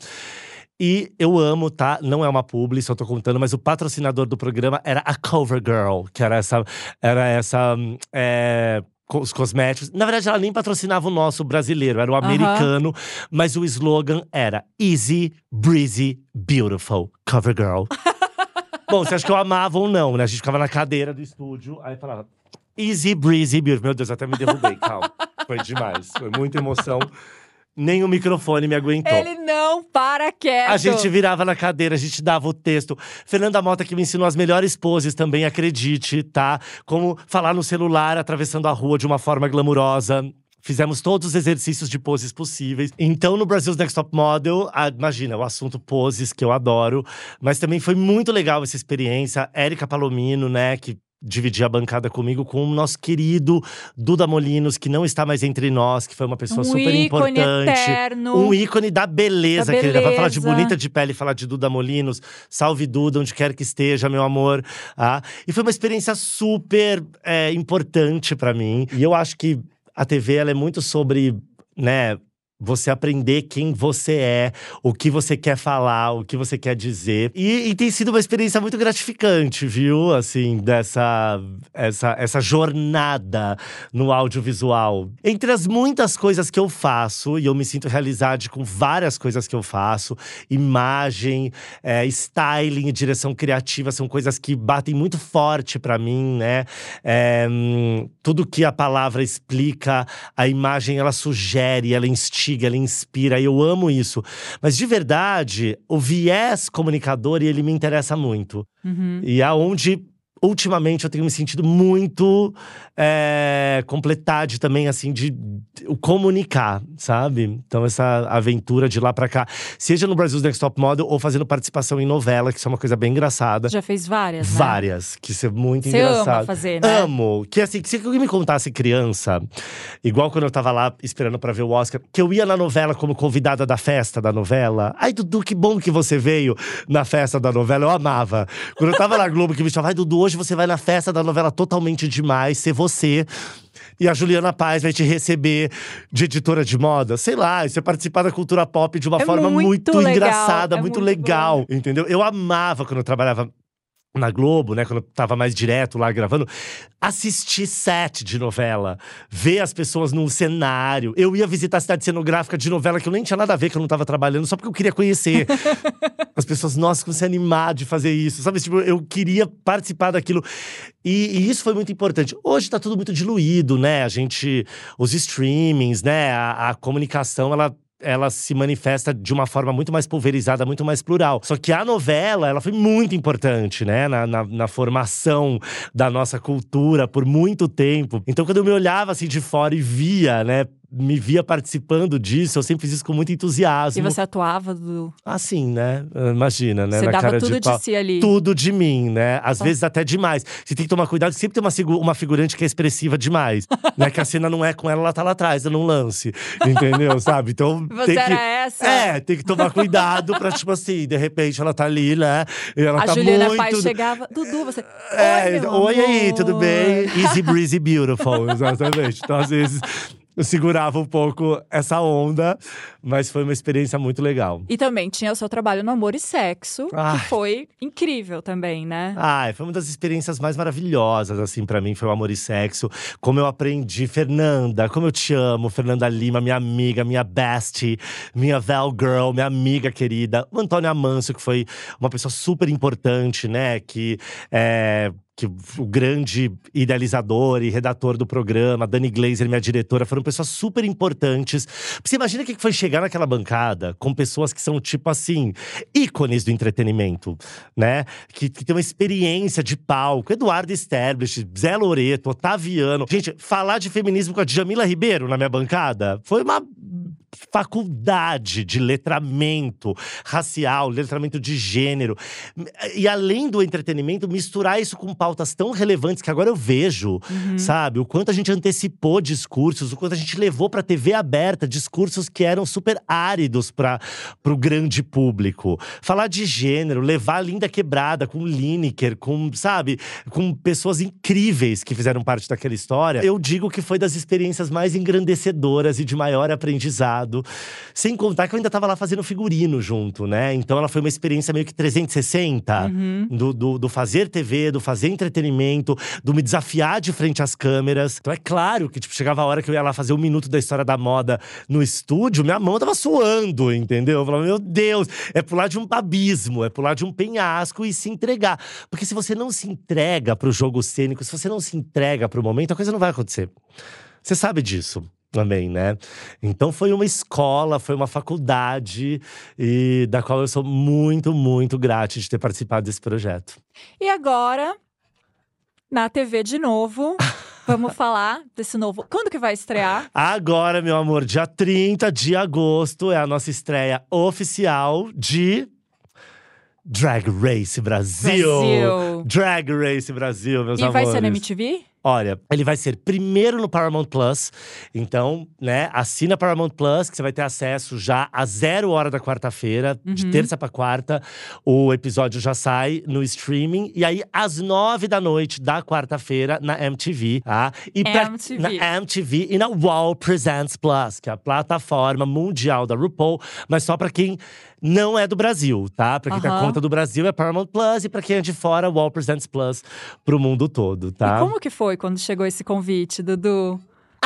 E eu amo, tá? Não é uma publi, só tô contando, mas o patrocinador do programa era a CoverGirl, que era essa. Era essa. É, os cosméticos. Na verdade, ela nem patrocinava o nosso brasileiro, era o americano, uhum. Mas o slogan era Easy, Breezy, Beautiful, CoverGirl. Bom, você acha que eu amava ou não, né? A gente ficava na cadeira do estúdio, aí falava Easy, Breezy, Beautiful. Meu Deus, até me derrubei, calma. Foi demais, foi muita emoção. Nem o microfone me aguentou. Ele não para quieto. A gente virava na cadeira, a gente dava o texto. Fernanda Mota que me ensinou as melhores poses também, acredite, tá? Como falar no celular, atravessando a rua de uma forma glamurosa. Fizemos todos os exercícios de poses possíveis. Então, no Brazil's Next Top Model, ah, imagina, o assunto poses, que eu adoro. Mas também foi muito legal essa experiência. Érica Palomino, né, que dividir a bancada comigo com o nosso querido Duda Molinos, que não está mais entre nós, que foi uma pessoa um super ícone importante. Eterno. Um ícone da beleza, da beleza, querida. Vai falar de Bonita de Pele, falar de Duda Molinos. Salve Duda, onde quer que esteja, meu amor. Ah, e foi uma experiência super é, importante pra mim. E eu acho que a T V, ela é muito sobre, né, você aprender quem você é, o que você quer falar, o que você quer dizer. E, e tem sido uma experiência muito gratificante, viu? Assim, dessa essa, essa jornada no audiovisual. Entre as muitas coisas que eu faço, e eu me sinto realizado com várias coisas que eu faço. Imagem, é, styling e direção criativa são coisas que batem muito forte pra mim, né? É, hum, tudo que a palavra explica, a imagem, ela sugere, ela instiga, ela inspira, e eu amo isso. Mas de verdade, o viés comunicador, ele me interessa muito. Uhum. E aonde, ultimamente, eu tenho me sentido muito é, completado também, assim, de, de comunicar, sabe? Então, essa aventura de lá pra cá, seja no Brazil's Next Top Model ou fazendo participação em novela, que isso é uma coisa bem engraçada. Já fez várias, né? Várias, que isso é muito Você engraçado. Você ama fazer, né? Amo. Que assim, se alguém me contasse criança, igual quando eu tava lá esperando pra ver o Oscar, que eu ia na novela como convidada da festa da novela. Ai, Dudu, que bom que você veio na festa da novela. Eu amava. Quando eu tava na Globo, que me chamava, ai, Dudu, hoje você vai na festa da novela Totalmente Demais, ser você. E a Juliana Paz vai te receber de editora de moda. Sei lá, você participar da cultura pop de uma é forma muito, muito legal, engraçada, é muito, muito legal. bom. Entendeu? Eu amava quando eu trabalhava na Globo, né, quando eu tava mais direto lá gravando, assistir set de novela, ver as pessoas no cenário. Eu ia visitar a cidade cenográfica de novela que eu nem tinha nada a ver, que eu não tava trabalhando, só porque eu queria conhecer. As pessoas, nossa, como você é animado de fazer isso, sabe? Tipo, eu queria participar daquilo. E, e isso foi muito importante. Hoje tá tudo muito diluído, né? A gente, os streamings, né? A, a comunicação, ela… ela se manifesta de uma forma muito mais pulverizada, muito mais plural. Só que a novela, ela foi muito importante, né? Na, na, na formação da nossa cultura por muito tempo. Então, quando eu me olhava assim de fora e via, né? Me via participando disso, eu sempre fiz isso com muito entusiasmo. E você atuava, Dudu? Assim, né? Imagina, né? Você Na dava cara tudo de, de pau. si ali. Tudo de mim, né? Às Oh. vezes até demais. Você tem que tomar cuidado, sempre tem uma, figu- uma figurante que é expressiva demais. Né? Que a cena não é com ela, ela tá lá atrás, num lance. Entendeu? Sabe? Então Você tem era que… essa? É, tem que tomar cuidado pra, tipo assim, de repente ela tá ali, né? E ela a tá Juliana muito… Paz chegava, Dudu, você… É, Oi, meu oi aí, amor. tudo bem? Easy, breezy, beautiful, exatamente. Então, às vezes… eu segurava um pouco essa onda, mas foi uma experiência muito legal. E também tinha o seu trabalho no Amor e Sexo, Ai. que foi incrível também, né? Ai, foi uma das experiências mais maravilhosas, assim, pra mim, foi o Amor e Sexo. Como eu aprendi, Fernanda, como eu te amo, Fernanda Lima, minha amiga, minha bestie, minha Val Girl, minha amiga querida. O Antônio Amâncio, que foi uma pessoa super importante, né, que é… que o grande idealizador e redator do programa, Dani Glazer, minha diretora, foram pessoas super importantes. Você imagina o que foi chegar naquela bancada com pessoas que são, tipo assim, ícones do entretenimento, né? Que, que tem uma experiência de palco. Eduardo Sterblich, Zé Loreto, Otaviano. Gente, falar de feminismo com a Djamila Ribeiro na minha bancada foi uma… faculdade de letramento racial, letramento de gênero. E além do entretenimento, misturar isso com pautas tão relevantes que agora eu vejo, uhum. sabe? O quanto a gente antecipou discursos, o quanto a gente levou pra T V aberta discursos que eram super áridos para pro grande público. Falar de gênero, levar a Linda Quebrada com Lineker, com, sabe? Com pessoas incríveis que fizeram parte daquela história. Eu digo que foi das experiências mais engrandecedoras e de maior aprendizado. Sem contar que eu ainda tava lá fazendo figurino junto, né? Então ela foi uma experiência meio que trezentos e sessenta. Uhum. Do, do, do fazer T V, do fazer entretenimento, do me desafiar de frente às câmeras. Então é claro que tipo, chegava a hora que eu ia lá fazer um minuto da história da moda no estúdio, minha mão tava suando, entendeu? Eu falava, meu Deus, é pular de um abismo, é pular de um penhasco e se entregar. Porque se você não se entrega pro jogo cênico, se você não se entrega pro momento, a coisa não vai acontecer. Você sabe disso também, né? Então foi uma escola, foi uma faculdade e da qual eu sou muito, muito grato de ter participado desse projeto. E agora, na T V de novo, vamos falar desse novo… Quando que vai estrear? Agora, meu amor, dia trinta de agosto é a nossa estreia oficial de… Drag Race Brasil! Brasil. Drag Race Brasil, meus e amores. E vai ser na M T V? Olha, ele vai ser primeiro no Paramount Plus. Então, né, assina Paramount Plus, que você vai ter acesso já às zero hora da quarta-feira. Uhum. De terça pra quarta, o episódio já sai no streaming. E aí, às nove da noite da quarta-feira, na M T V, tá? E pra, M T V. Na M T V e na Wow Presents Plus, que é a plataforma mundial da RuPaul. Mas só pra quem não é do Brasil, tá? Pra quem uhum. tá conta do Brasil é Paramount Plus. E pra quem é de fora, Wow Presents Plus pro mundo todo, tá? E como que foi quando chegou esse convite, Dudu?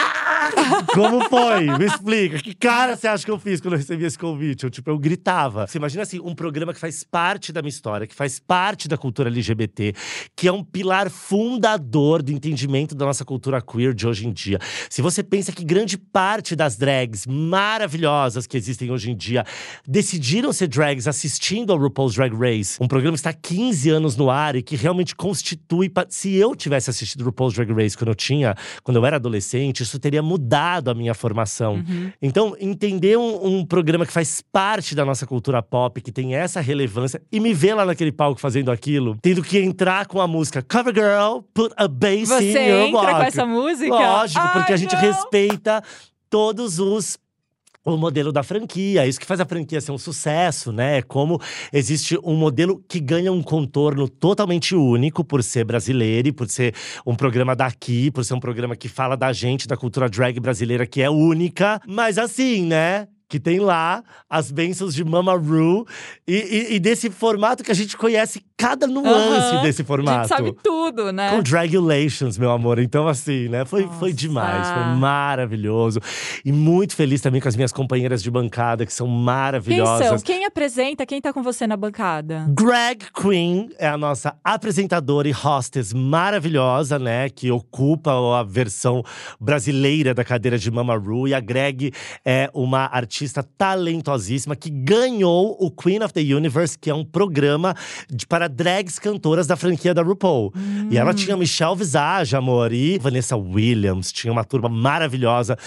Como foi? Me explica. Que cara você acha que eu fiz quando eu recebi esse convite? Eu, tipo, eu gritava. Você imagina assim, um programa que faz parte da minha história, que faz parte da cultura L G B T, que é um pilar fundador do entendimento da nossa cultura queer de hoje em dia. Se você pensa que grande parte das drags maravilhosas que existem hoje em dia decidiram ser drags assistindo ao RuPaul's Drag Race, um programa que está há quinze anos no ar e que realmente constitui… Se eu tivesse assistido RuPaul's Drag Race quando eu tinha, quando eu era adolescente, isso teria mudado mudado a minha formação. Uhum. Então, entender um, um programa que faz parte da nossa cultura pop, que tem essa relevância, e me ver lá naquele palco fazendo aquilo, tendo que entrar com a música Cover Girl, Put a Bass Você in Your entra Walk. com essa música? Lógico, Ai, porque a gente não. respeita todos os… o modelo da franquia, isso que faz a franquia ser um sucesso, né? Como existe um modelo que ganha um contorno totalmente único por ser brasileiro e por ser um programa daqui, por ser um programa que fala da gente, da cultura drag brasileira, que é única. Mas assim, né? Que tem lá as bênçãos de Mama Ru e, e, e desse formato que a gente conhece cada nuance uhum. desse formato. A gente sabe tudo, né? Com Dragulations, meu amor. Então, assim, né? Foi, foi demais, foi maravilhoso. E muito feliz também com as minhas companheiras de bancada, que são maravilhosas. Quem são? Quem apresenta? Quem tá com você na bancada? Greg Queen é a nossa apresentadora e hostess maravilhosa, né? Que ocupa a versão brasileira da cadeira de Mama Ru. E a Greg é uma artista artista talentosíssima que ganhou o Queen of the Universe, que é um programa de, para drags cantoras da franquia da RuPaul. Hum. E ela tinha Michelle Visage, amor, e Vanessa Williams. Tinha uma turma maravilhosa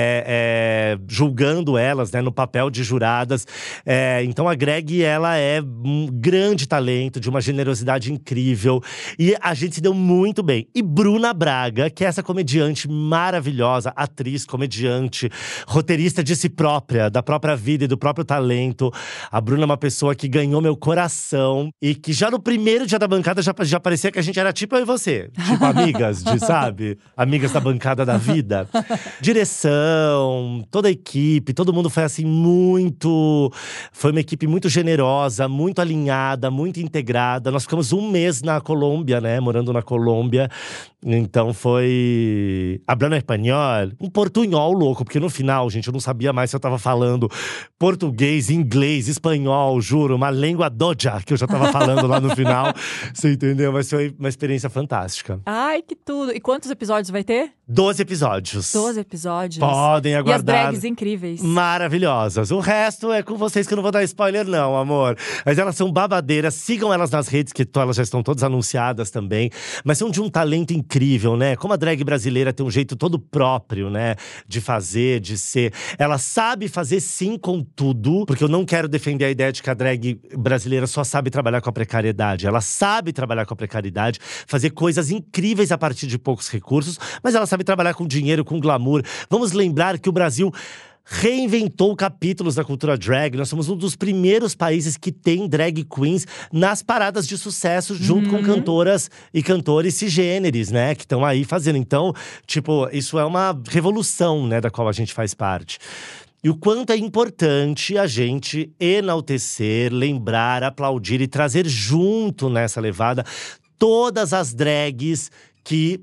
é, é, julgando elas, né, no papel de juradas. É, então a Greg, ela é um grande talento, de uma generosidade incrível. E a gente se deu muito bem. E Bruna Braga, que é essa comediante maravilhosa, atriz, comediante, roteirista de si própria, da própria vida e do próprio talento. A Bruna é uma pessoa que ganhou meu coração e que já no primeiro dia da bancada já, já parecia que a gente era tipo eu e você. Tipo amigas, de, sabe? Amigas da bancada da vida. Direção, toda a equipe, todo mundo foi assim muito… Foi uma equipe muito generosa, muito alinhada, muito integrada. Nós ficamos um mês na Colômbia, né? Morando na Colômbia. Então foi… Hablando espanhol, um portunhol louco. Porque no final, gente, eu não sabia mais se eu tava falando português, inglês, espanhol, juro. Uma língua doja que eu já tava falando lá no final. Você entendeu? Mas foi uma experiência fantástica. Ai, que tudo! E quantos episódios vai ter? Doze episódios. Doze episódios. Podem aguardar. E as drags incríveis. Maravilhosas. O resto é com vocês, que eu não vou dar spoiler não, amor. Mas elas são babadeiras. Sigam elas nas redes, que elas já estão todas anunciadas também. Mas são de um talento incrível. incrível, né? Como a drag brasileira tem um jeito todo próprio, né? De fazer, de ser. Ela sabe fazer sim com tudo, porque eu não quero defender a ideia de que a drag brasileira só sabe trabalhar com a precariedade. Ela sabe trabalhar com a precariedade, fazer coisas incríveis a partir de poucos recursos, mas ela sabe trabalhar com dinheiro, com glamour. Vamos lembrar que o Brasil reinventou capítulos da cultura drag. Nós somos um dos primeiros países que tem drag queens nas paradas de sucesso, junto Uhum. com cantoras e cantores cisgêneres, né? Que estão aí fazendo. Então, tipo, isso é uma revolução, né? Da qual a gente faz parte. E o quanto é importante a gente enaltecer, lembrar, aplaudir e trazer junto nessa levada todas as drags que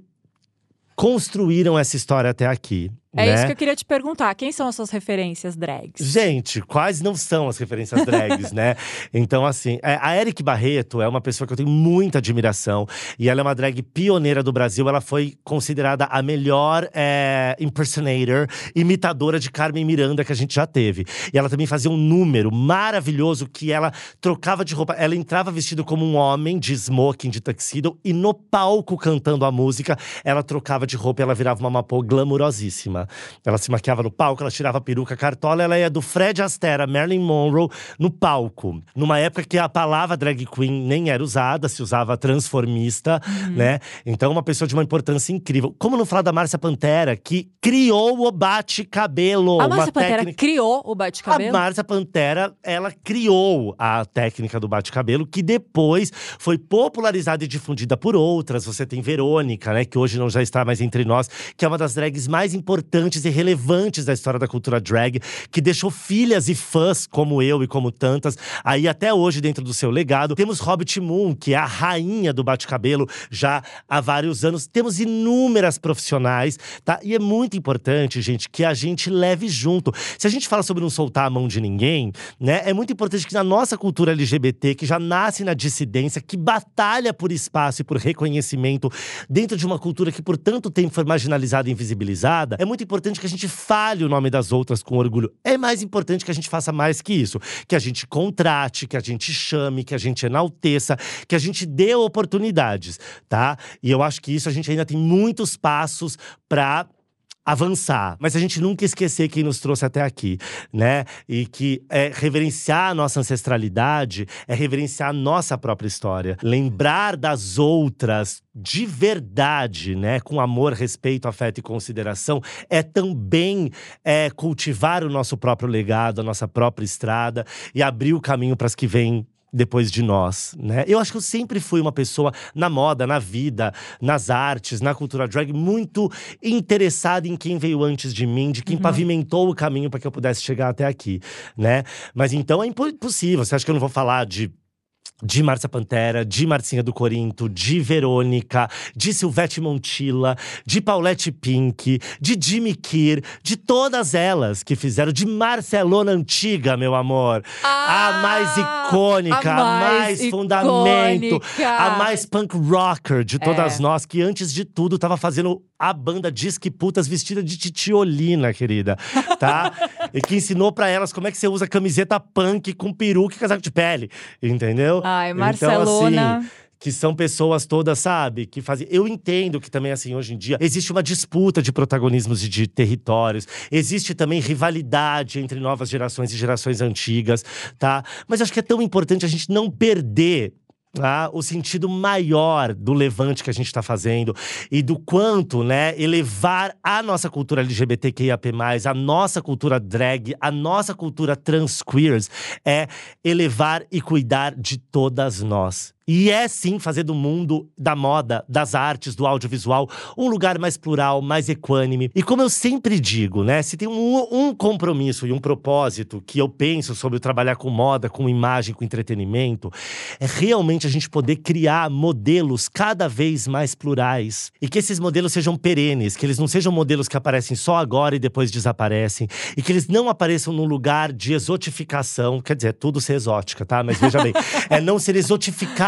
construíram essa história até aqui. É né? isso que eu queria te perguntar. Quem são as suas referências drags? Gente, quais não são as referências drags, né? Então, assim, a Eric Barreto é uma pessoa que eu tenho muita admiração. E ela é uma drag pioneira do Brasil. Ela foi considerada a melhor é, impersonator, imitadora de Carmen Miranda que a gente já teve. E ela também fazia um número maravilhoso que ela trocava de roupa. Ela entrava vestida como um homem, de smoking, de tuxedo. E no palco, cantando a música, ela trocava de roupa e ela virava uma mapô glamurosíssima. Ela se maquiava no palco, ela tirava a peruca, a cartola. Ela ia do Fred Astaire a Marilyn Monroe no palco. Numa época que a palavra drag queen nem era usada, se usava transformista, uhum. né? Então, uma pessoa de uma importância incrível. Como não falar da Márcia Pantera, que criou o bate-cabelo. A Márcia Pantera técnica... criou o bate-cabelo? A Márcia Pantera, ela criou a técnica do bate-cabelo, que depois foi popularizada e difundida por outras. Você tem Verônica, né? Que hoje não já está mais entre nós, que é uma das drags mais importantes e relevantes da história da cultura drag, que deixou filhas e fãs como eu e como tantas, aí até hoje dentro do seu legado. Temos Hobbit Moon, que é a rainha do bate-cabelo já há vários anos. Temos inúmeras profissionais, tá? E é muito importante, gente, que a gente leve junto. Se a gente fala sobre não soltar a mão de ninguém, né? É muito importante que na nossa cultura L G B T, que já nasce na dissidência, que batalha por espaço e por reconhecimento dentro de uma cultura que por tanto tempo foi marginalizada e invisibilizada, é muito importante que a gente fale o nome das outras com orgulho. É mais importante que a gente faça mais que isso. Que a gente contrate, que a gente chame, que a gente enalteça, que a gente dê oportunidades, tá? E eu acho que isso a gente ainda tem muitos passos pra avançar, mas a gente nunca esquecer quem nos trouxe até aqui, né? E que é reverenciar a nossa ancestralidade, é reverenciar a nossa própria história. Lembrar das outras de verdade, né? Com amor, respeito, afeto e consideração, é também é, cultivar o nosso próprio legado, a nossa própria estrada e abrir o caminho para as que vêm depois de nós, né? Eu acho que eu sempre fui uma pessoa na moda, na vida, nas artes, na cultura drag, muito interessada em quem veio antes de mim, de quem uhum. pavimentou o caminho para que eu pudesse chegar até aqui, né? Mas então é impossível. Você acha que eu não vou falar de de Márcia Pantera, de Marcinha do Corinto, de Verônica, de Silvete Montilla, de Paulette Pink, de Jimmy Kier, de todas elas que fizeram, de Marcelona Antiga, meu amor. Ah, a mais icônica, a mais, a mais icônica. fundamento, a mais punk rocker de todas é. nós, que antes de tudo tava fazendo a banda Disque Putas vestida de titiolina, querida, tá? E que ensinou pra elas como é que você usa camiseta punk com peruca e casaco de pele, entendeu? Ai, Marcelona… Então, assim, que são pessoas todas, sabe? Que fazem… Eu entendo que também, assim, hoje em dia… existe uma disputa de protagonismos e de territórios. Existe também rivalidade entre novas gerações e gerações antigas, tá? Mas acho que é tão importante a gente não perder… Ah, o sentido maior do levante que a gente está fazendo e do quanto, né, elevar a nossa cultura L G B T Q I A P mais, a nossa cultura drag, a nossa cultura trans queers, é elevar e cuidar de todas nós. E é sim fazer do mundo, da moda, das artes, do audiovisual, um lugar mais plural, mais equânime. E como eu sempre digo, né, se tem um, um compromisso e um propósito que eu penso sobre trabalhar com moda, com imagem, com entretenimento, é realmente a gente poder criar modelos cada vez mais plurais. E que esses modelos sejam perenes, que eles não sejam modelos que aparecem só agora e depois desaparecem. E que eles não apareçam num lugar de exotificação, quer dizer, é tudo ser exótica, tá? Mas veja bem, é não ser exotificado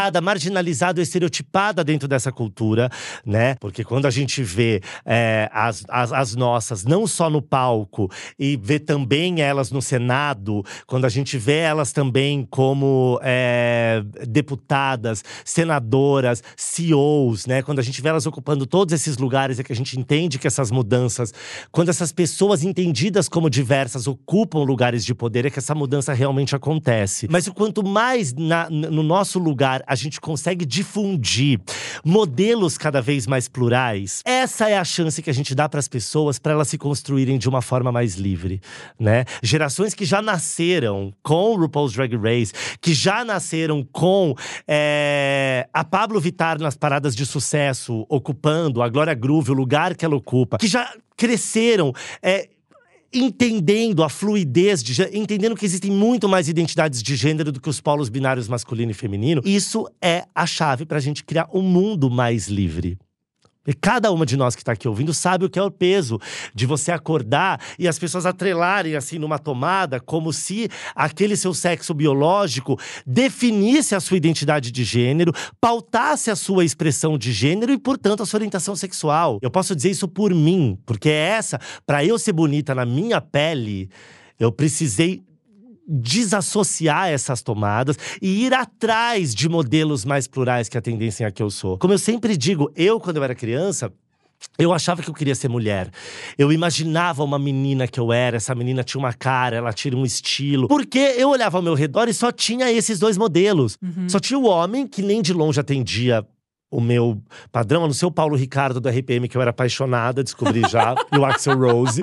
rejeitada, marginalizada, estereotipada dentro dessa cultura, né? Porque quando a gente vê é, as, as, as nossas, não só no palco, e vê também elas no Senado, quando a gente vê elas também como é, deputadas, senadoras, C E Os, né? Quando a gente vê elas ocupando todos esses lugares, é que a gente entende que essas mudanças, quando essas pessoas entendidas como diversas ocupam lugares de poder, é que essa mudança realmente acontece. Mas o quanto mais na, no nosso lugar a gente consegue difundir modelos cada vez mais plurais, essa é a chance que a gente dá para as pessoas para elas se construírem de uma forma mais livre, né? Gerações que já nasceram com o RuPaul's Drag Race, que já nasceram com é, a Pabllo Vittar nas paradas de sucesso, ocupando a Glória Groove, o lugar que ela ocupa, que já cresceram é, entendendo a fluidez, de, entendendo que existem muito mais identidades de gênero do que os polos binários masculino e feminino. Isso é a chave pra gente criar um mundo mais livre. E cada uma de nós que tá aqui ouvindo sabe o que é o peso de você acordar e as pessoas atrelarem assim numa tomada, como se aquele seu sexo biológico definisse a sua identidade de gênero, pautasse a sua expressão de gênero e, portanto, a sua orientação sexual. Eu posso dizer isso por mim, porque é essa, pra eu ser bonita na minha pele, eu precisei desassociar essas tomadas e ir atrás de modelos mais plurais que atendessem a que eu sou. Como eu sempre digo, eu, quando eu era criança, eu achava que eu queria ser mulher. Eu imaginava uma menina que eu era. Essa menina tinha uma cara, ela tinha um estilo. Porque eu olhava ao meu redor e só tinha esses dois modelos. Uhum. Só tinha o homem, que nem de longe atendia o meu padrão, a não ser o Paulo Ricardo do R P M, que eu era apaixonada, descobri já. E o Axl Rose,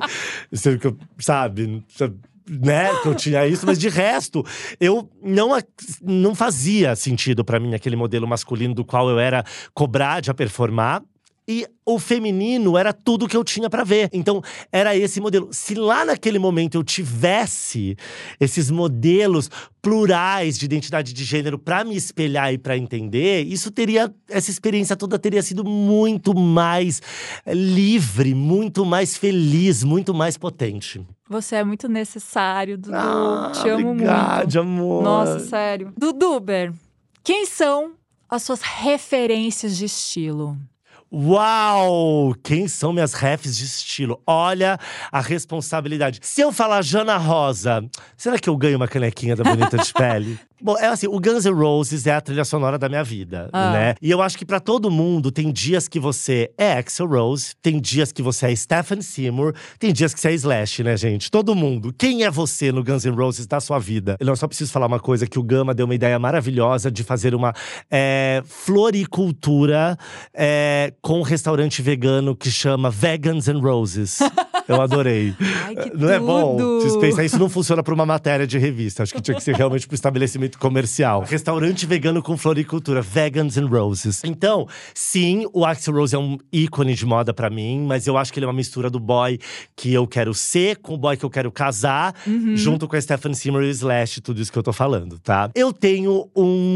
sabe… né, que eu tinha isso, mas de resto, eu não, não fazia sentido pra mim aquele modelo masculino do qual eu era cobrada a performar. E o feminino era tudo que eu tinha pra ver. Então, era esse modelo. Se lá naquele momento eu tivesse esses modelos plurais de identidade de gênero pra me espelhar e pra entender, isso teria… essa experiência toda teria sido muito mais livre, muito mais feliz, muito mais potente. Você é muito necessário, Dudu. Ah, Te amo obrigado, muito. amor. Nossa, sério. Duduber, quem são as suas referências de estilo? Uau! Quem são minhas refs de estilo? Olha a responsabilidade. Se eu falar Jana Rosa, será que eu ganho uma canequinha da Bonita de Pele? Bom, é assim, o Guns N' Roses é a trilha sonora da minha vida, ah. né? E eu acho que pra todo mundo, tem dias que você é Axl Rose, tem dias que você é Stephen Seymour, tem dias que você é Slash, né, gente? Todo mundo. Quem é você no Guns N' Roses da sua vida? Eu só preciso falar uma coisa, que o Gama deu uma ideia maravilhosa de fazer uma é, floricultura é, com um restaurante vegano que chama Vegans and Roses. Eu adorei. Ai, que não é tudo. bom? Vocês pensam, isso não funciona pra uma matéria de revista. Acho que tinha que ser realmente pro estabelecimento comercial. Restaurante vegano com floricultura, Vegans and Roses. Então, sim, o Axl Rose é um ícone de moda pra mim, mas eu acho que ele é uma mistura do boy que eu quero ser com o boy que eu quero casar, uhum. junto com a Stephen Seymour e o Slash, tudo isso que eu tô falando, tá? Eu tenho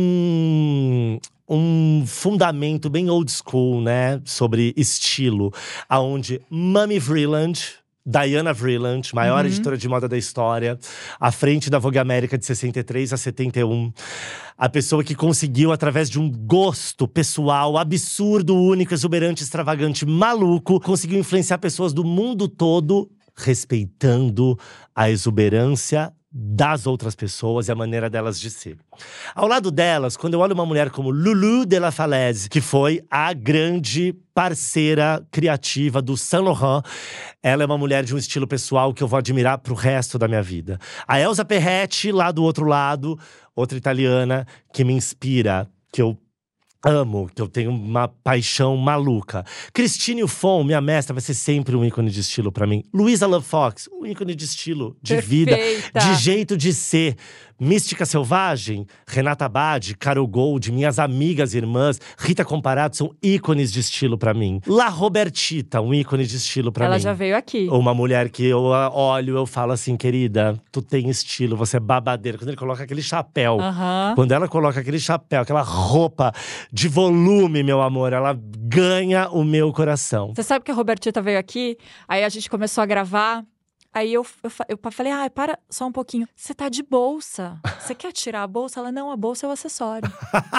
um… um fundamento bem old school, né, sobre estilo, aonde Mami Vreeland, Diana Vreeland, maior uhum. editora de moda da história, à frente da Vogue América de sessenta e três a setenta e um. A pessoa que conseguiu, através de um gosto pessoal absurdo, único, exuberante, extravagante, maluco, conseguiu influenciar pessoas do mundo todo, respeitando a exuberância das outras pessoas e a maneira delas de ser. Ao lado delas, quando eu olho uma mulher como Lulu de la Falaise, que foi a grande parceira criativa do Saint Laurent, ela é uma mulher de um estilo pessoal que eu vou admirar pro resto da minha vida. A Elsa Perretti, lá do outro lado, outra italiana, que me inspira, que eu amo, que eu tenho uma paixão maluca. Christine Ufon, minha mestra, vai ser sempre um ícone de estilo pra mim. Luisa Love Fox, um ícone de estilo, de Perfeita. vida, de jeito de ser. Mística Selvagem, Renata Abad, Carol Gold, minhas amigas e irmãs, Rita Comparato, são ícones de estilo pra mim. La Robertita, um ícone de estilo pra Ela mim. já veio aqui. Uma mulher que eu olho, eu falo assim, querida, tu tem estilo, você é babadeira. Quando ele coloca aquele chapéu, uh-huh. quando ela coloca aquele chapéu, aquela roupa de volume, meu amor, ela ganha o meu coração. Você sabe que a Robertita veio aqui, aí a gente começou a gravar. Aí eu, eu, fa- eu pa- falei, ai, para só um pouquinho. Você tá de bolsa. Você quer tirar a bolsa? Ela, não, a bolsa é o acessório.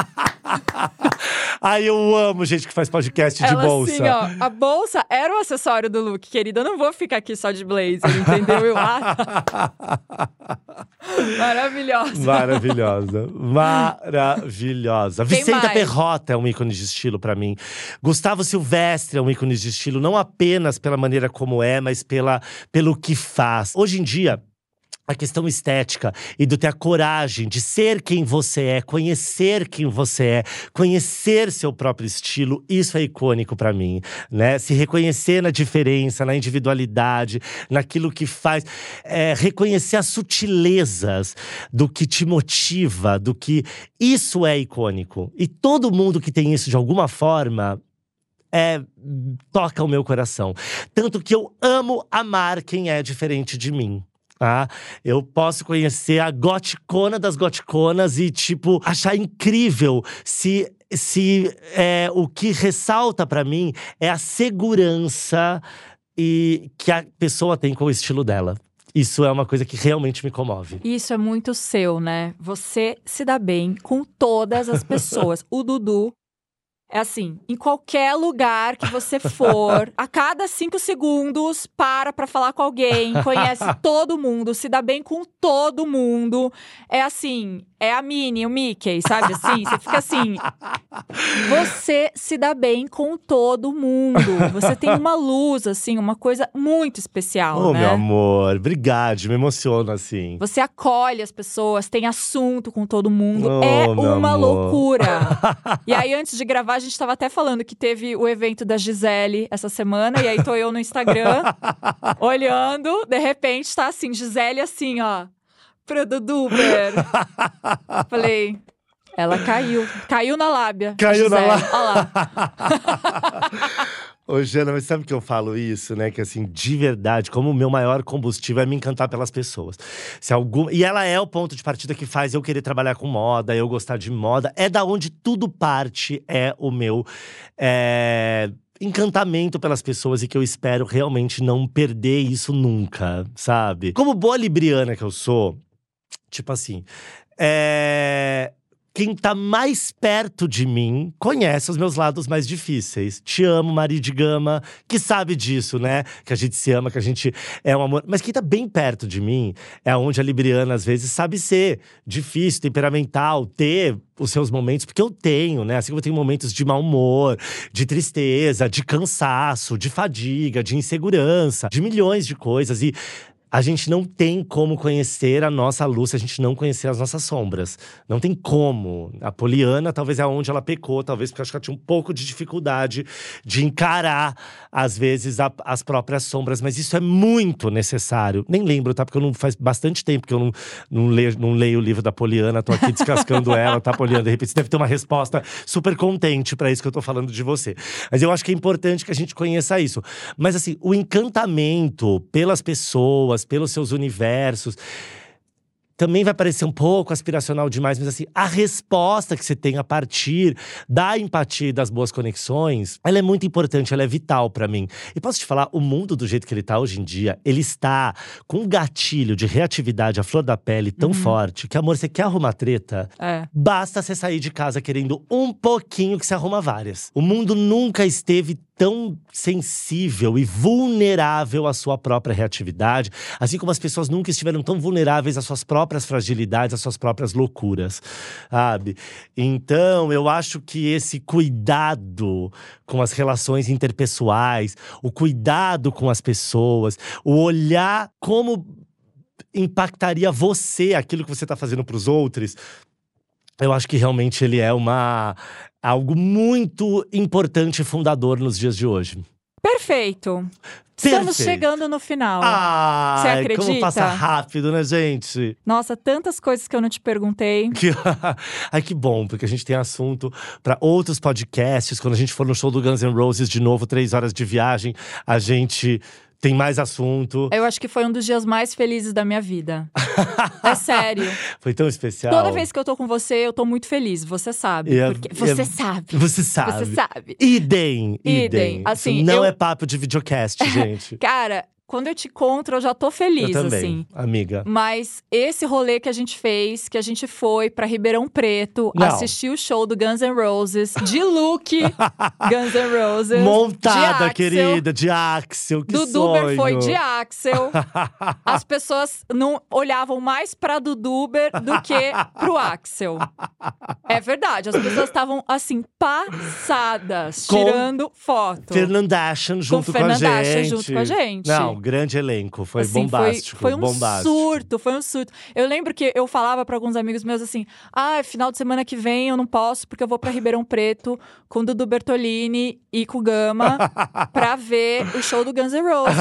Ai, eu amo gente que faz podcast de Ela bolsa. assim, ó, a bolsa era o acessório do look, querida. Eu não vou ficar aqui só de blazer, entendeu? Eu, ah, maravilhosa. Maravilhosa. Maravilhosa. Quem Vicenta mais? Perrota é um ícone de estilo pra mim. Gustavo Silvestre é um ícone de estilo, não apenas pela maneira como é, mas pela, pelo que faz. Hoje em dia, a questão estética e do ter a coragem de ser quem você é, conhecer quem você é, conhecer seu próprio estilo, isso é icônico pra mim, né? Se reconhecer na diferença, na individualidade, naquilo que faz, é, reconhecer as sutilezas do que te motiva, do que isso é icônico. E todo mundo que tem isso de alguma forma é, toca o meu coração. Tanto que eu amo amar quem é diferente de mim. Tá? Eu posso conhecer a goticona das goticonas e, tipo, achar incrível se, se é, o que ressalta pra mim é a segurança e, que a pessoa tem com o estilo dela. Isso é uma coisa que realmente me comove. Isso é muito seu, né? Você se dá bem com todas as pessoas. O Dudu é assim, em qualquer lugar que você for, a cada cinco segundos, para pra falar com alguém, conhece todo mundo, se dá bem com todo mundo. É assim, é a Minnie, o Mickey, sabe assim? Você fica assim, você se dá bem com todo mundo. Você tem uma luz, assim, uma coisa muito especial, Oh, né? meu amor, obrigado, me emociono assim. Você acolhe as pessoas, tem assunto com todo mundo. Oh, é meu uma amor. loucura. E aí, antes de gravar, a gente tava até falando que teve o evento da Gisele essa semana. E aí, tô eu no Instagram, olhando. De repente, tá assim, Gisele assim, ó. Pro Duduber. Falei, ela caiu. Caiu na lábia. Caiu na Gisele. lábia. Olha lá. Ô, Jana, mas sabe que eu falo isso, né? Que assim, de verdade, como o meu maior combustível é me encantar pelas pessoas. Se algum... E ela é o ponto de partida que faz eu querer trabalhar com moda, eu gostar de moda. É da onde tudo parte, é o meu… É… encantamento pelas pessoas e que eu espero realmente não perder isso nunca, sabe? Como boa libriana que eu sou, tipo assim, é… quem tá mais perto de mim conhece os meus lados mais difíceis. Te amo, Maria de Gama, que sabe disso, né? Que a gente se ama, que a gente é um amor. Mas quem tá bem perto de mim é onde a libriana, às vezes, sabe ser difícil, temperamental, ter os seus momentos, porque eu tenho, né? Assim como eu tenho momentos de mau humor, de tristeza, de cansaço, de fadiga, de insegurança, de milhões de coisas. E a gente não tem como conhecer a nossa luz se a gente não conhecer as nossas sombras. Não tem como. A Poliana, talvez é onde ela pecou, talvez porque eu acho que ela tinha um pouco de dificuldade de encarar, às vezes, a, as próprias sombras. Mas isso é muito necessário. Nem lembro, tá? Porque eu não faz bastante tempo que eu não, não, leio, não leio o livro da Poliana. Tô aqui descascando ela, tá, Poliana? De repente, você deve ter uma resposta super contente pra isso que eu tô falando de você. Mas eu acho que é importante que a gente conheça isso. Mas assim, o encantamento pelas pessoas, pelos seus universos, também vai parecer um pouco aspiracional demais, mas assim, a resposta que você tem a partir da empatia e das boas conexões, ela é muito importante, ela é vital pra mim. E posso te falar, o mundo do jeito que ele tá hoje em dia, ele está com um gatilho de reatividade à flor da pele tão Uhum. forte, que amor, você quer arrumar treta? É. Basta você sair de casa querendo um pouquinho que você arruma várias. O mundo nunca esteve tão sensível e vulnerável à sua própria reatividade, assim como as pessoas nunca estiveram tão vulneráveis às suas próprias fragilidades, às suas próprias loucuras, sabe? Então, eu acho que esse cuidado com as relações interpessoais, o cuidado com as pessoas, o olhar como impactaria você, aquilo que você está fazendo para os outros, eu acho que realmente ele é uma… algo muito importante e fundador nos dias de hoje. Perfeito. Estamos Perfeito. chegando no final. Ai, Você acredita? como passa rápido, né, gente? Nossa, tantas coisas que eu não te perguntei. Que… Ai, que bom, porque a gente tem assunto para outros podcasts. Quando a gente for no show do Guns N' Roses de novo, três horas de viagem, a gente tem mais assunto. Eu acho que foi um dos dias mais felizes da minha vida. É sério. Foi tão especial. Toda vez que eu tô com você, eu tô muito feliz. Você sabe. E é- porque e você é- sabe. Você sabe. Você sabe. Idem, idem. Idem. Assim, Isso não eu- é papo de videocast, gente. Cara, quando eu te encontro, eu já tô feliz, Eu também, assim. amiga. Mas esse rolê que a gente fez, que a gente foi pra Ribeirão Preto, Não. assistir o show do Guns N' Roses, de look Guns N' Roses. Montada, de querida, de Axel, que Duduber sonho. foi de Axel. As pessoas não olhavam mais pra Duduber do que pro Axel. É verdade, as pessoas estavam assim, passadas, Com tirando foto. Fernandashian junto com, a Fernandashian gente. junto com a gente. Não, grande elenco, foi Assim, bombástico. Foi, foi um bombástico. surto, foi um surto. Eu lembro que eu falava pra alguns amigos meus assim: ah, final de semana que vem eu não posso, porque eu vou pra Ribeirão Preto com o Dudu Bertolini e com o Gama pra ver o show do Guns N' Roses.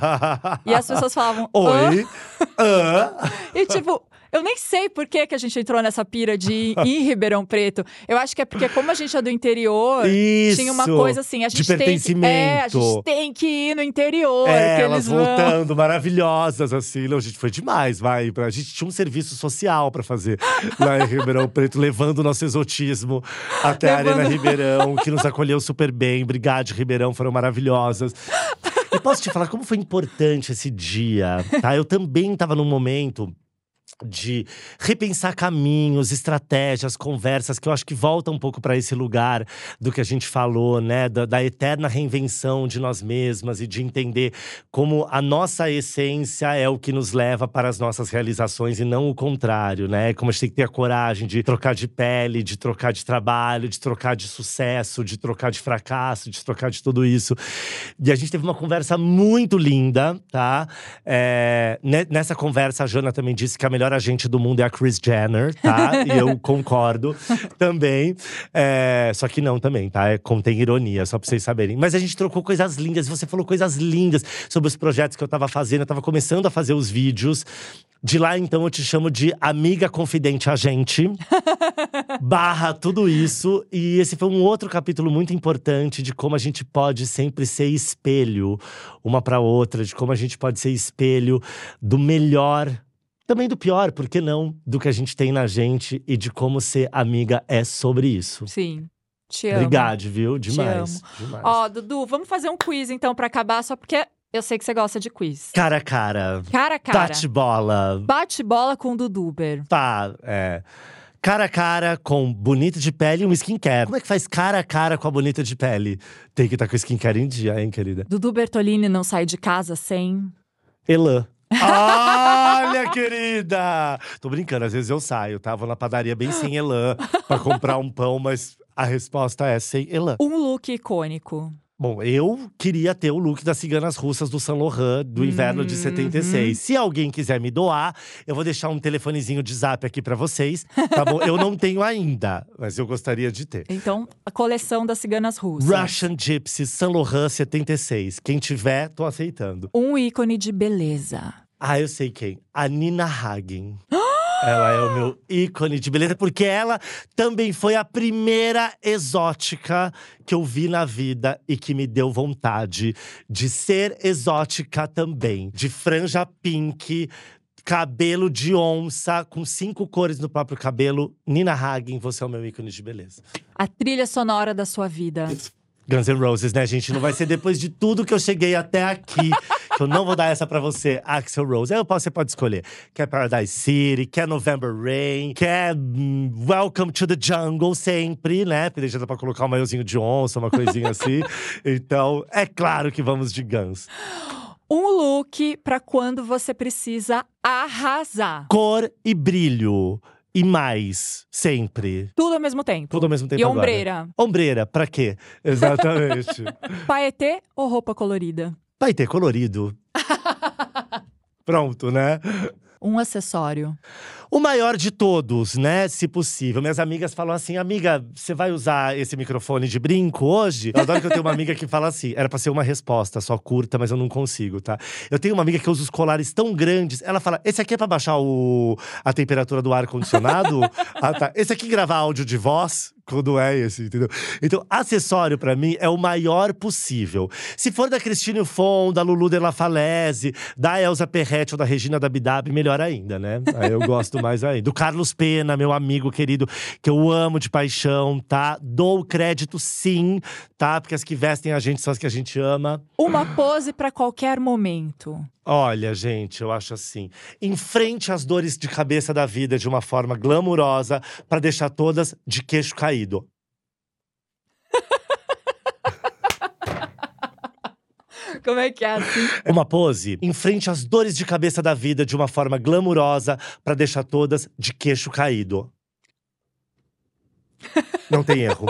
E as pessoas falavam: Oi? Hã? E tipo, eu nem sei por que, que a gente entrou nessa pira de ir em Ribeirão Preto. Eu acho que é porque, como a gente é do interior, Isso, tinha uma coisa assim: a gente de tem que, pertencimento. é, a gente tem que ir no interior. É, que elas eles vão. voltando, maravilhosas, assim. Não, gente, foi demais, vai. A gente tinha um serviço social pra fazer lá em Ribeirão Preto, levando o nosso exotismo até Levando- a Arena Ribeirão, que nos acolheu super bem. Obrigado, Ribeirão, foram maravilhosas. E posso te falar como foi importante esse dia, tá? Eu também tava num momento de repensar caminhos, estratégias, conversas, que eu acho que volta um pouco para esse lugar do que a gente falou, né? Da, da eterna reinvenção de nós mesmas e de entender como a nossa essência é o que nos leva para as nossas realizações e não o contrário, né? Como a gente tem que ter a coragem de trocar de pele, de trocar de trabalho, de trocar de sucesso, de trocar de fracasso, de trocar de tudo isso. E a gente teve uma conversa muito linda, tá? É, ne- nessa conversa, a Jana também disse que a melhor agente do mundo é a Kris Jenner, tá? E eu concordo também. É, só que não também, tá? É, contém ironia, só pra vocês saberem. Mas a gente trocou coisas lindas. Você falou coisas lindas sobre os projetos que eu tava fazendo. Eu tava começando a fazer os vídeos. De lá, então, eu te chamo de amiga confidente agente. Barra tudo isso. E esse foi um outro capítulo muito importante de como a gente pode sempre ser espelho uma pra outra. De como a gente pode ser espelho do melhor, também do pior, por que não? Do que a gente tem na gente e de como ser amiga é sobre isso. Sim. Te amo. Obrigado, viu? Demais. demais. Ó, Dudu, vamos fazer um quiz então pra acabar, só porque eu sei que você gosta de quiz. Cara a cara. Cara a cara. Bate bola. Bate bola com o Duduber. Tá, é. Cara a cara com bonita de pele e um skincare. Como é que faz cara a cara com a bonita de pele? Tem que estar com o skincare em dia, hein, querida? Dudu Bertolini não sai de casa sem… Elan. Olha, querida! Tô brincando, às vezes eu saio, tá? Vou na padaria bem sem Elan pra comprar um pão, mas a resposta é sem Elan. Um look icônico. Bom, eu queria ter o look das ciganas russas do Saint Laurent do inverno de setenta e seis. Se alguém quiser me doar, eu vou deixar um telefonezinho de zap aqui pra vocês, tá bom? Eu não tenho ainda, mas eu gostaria de ter. Então, a coleção das ciganas russas. Russian Gypsy Saint Laurent setenta e seis. Quem tiver, tô aceitando. Um ícone de beleza. Ah, eu sei quem. A Nina Hagen. Ela é o meu ícone de beleza, porque ela também foi a primeira exótica que eu vi na vida e que me deu vontade de ser exótica também. De franja pink, cabelo de onça, com cinco cores no próprio cabelo. Nina Hagen, você é o meu ícone de beleza. A trilha sonora da sua vida. Guns N' Roses, né, gente? Não vai ser depois de tudo que eu cheguei até aqui. Que eu não vou dar essa pra você, Axl Rose. Aí eu posso, você pode escolher. Quer Paradise City, quer November Rain, quer hum, Welcome to the Jungle, sempre, né? Porque já dá pra colocar um maiozinho de onça, uma coisinha assim. Então, é claro que vamos de Guns. Um look pra quando você precisa arrasar. Cor e brilho. E mais, sempre. Tudo ao mesmo tempo. Tudo ao mesmo tempo E agora. ombreira. Ombreira, pra quê? Exatamente. Paetê ou roupa colorida? Vai ter colorido. Pronto, né? Um acessório. O maior de todos, né? Se possível. Minhas amigas falam assim: amiga, você vai usar esse microfone de brinco hoje? Eu adoro que eu tenho uma amiga que fala assim: era pra ser uma resposta só curta, mas eu não consigo, tá? Eu tenho uma amiga que usa os colares tão grandes. Ela fala: esse aqui é pra baixar o, a temperatura do ar-condicionado? Ah, tá. Esse aqui gravar áudio de voz? quando é esse, entendeu? Então, acessório pra mim é o maior possível. Se for da Cristine Fon, da Lulu de La Falaise, da Elza Perrette ou da Regina Dabidab, melhor ainda, né? Aí eu gosto mais ainda. Do Carlos Pena, meu amigo querido, que eu amo de paixão, tá? Dou crédito sim, tá? Porque as que vestem a gente são as que a gente ama. Uma pose pra qualquer momento. Olha, gente, eu acho assim. Enfrente as dores de cabeça da vida de uma forma glamurosa pra deixar todas de queixo caído. Como é que é assim? Uma pose. Enfrente as dores de cabeça da vida de uma forma glamurosa pra deixar todas de queixo caído. Não tem erro.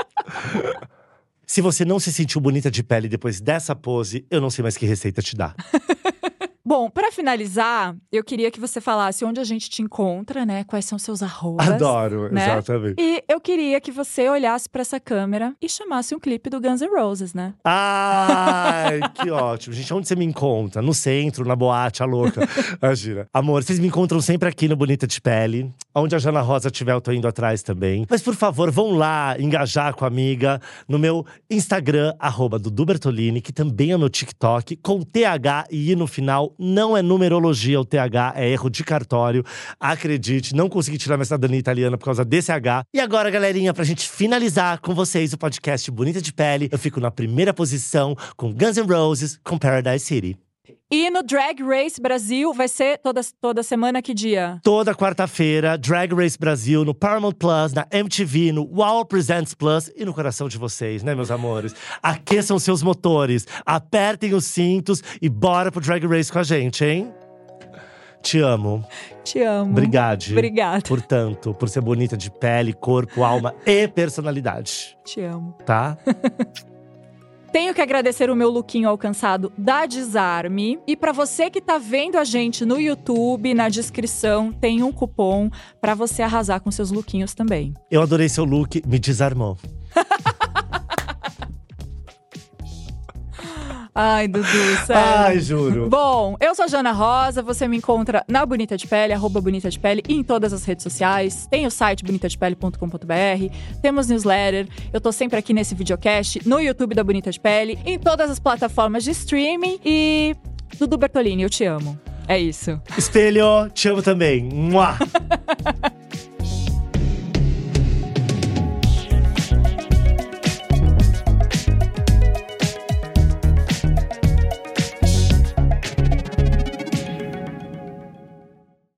Se você não se sentiu bonita de pele depois dessa pose, eu não sei mais que receita te dá. Bom, pra finalizar, eu queria que você falasse onde a gente te encontra, né? Quais são seus arrobas. Adoro, né? exatamente. E eu queria que você olhasse pra essa câmera e chamasse um clipe do Guns N' Roses, né? Ai, que ótimo. Gente, onde você me encontra? No centro, na boate, a louca. Imagina. Amor, vocês me encontram sempre aqui no Bonita de Pele. Onde a Jana Rosa tiver, eu tô indo atrás também. Mas, por favor, vão lá engajar com a amiga no meu Instagram, arroba Dudu Bertolini, que também é meu TikTok, com T H e I no final. Não é numerologia o T H, é erro de cartório. Acredite, não consegui tirar minha cidadania italiana por causa desse H. E agora, galerinha, pra gente finalizar com vocês o podcast Bonita de Pele, eu fico na primeira posição com Guns N' Roses, com Paradise City. E no Drag Race Brasil, vai ser toda, toda semana, que dia? Toda quarta-feira, Drag Race Brasil, no Paramount Plus, na M T V, no Wow Presents Plus e no coração de vocês, né, meus amores? Aqueçam seus motores, apertem os cintos e bora pro Drag Race com a gente, hein? Te amo. Te amo. Obrigade. Obrigada. Portanto, por ser bonita de pele, corpo, alma e personalidade. Te amo. Tá? Tenho que agradecer o meu lookinho alcançado da Desarme. E pra você que tá vendo a gente no YouTube, na descrição tem um cupom pra você arrasar com seus lookinhos também. Eu adorei seu look, me desarmou. Ai, Dudu, sério. Ai, juro. Bom, eu sou a Jana Rosa, você me encontra na Bonita de Pele, arroba Bonita de Pele, e em todas as redes sociais. Tem o site bonita de pele ponto com ponto b r, temos newsletter, eu tô sempre aqui nesse videocast, no YouTube da Bonita de Pele, em todas as plataformas de streaming. E Dudu Bertolini, eu te amo. É isso. Espelho, te amo também. Mua!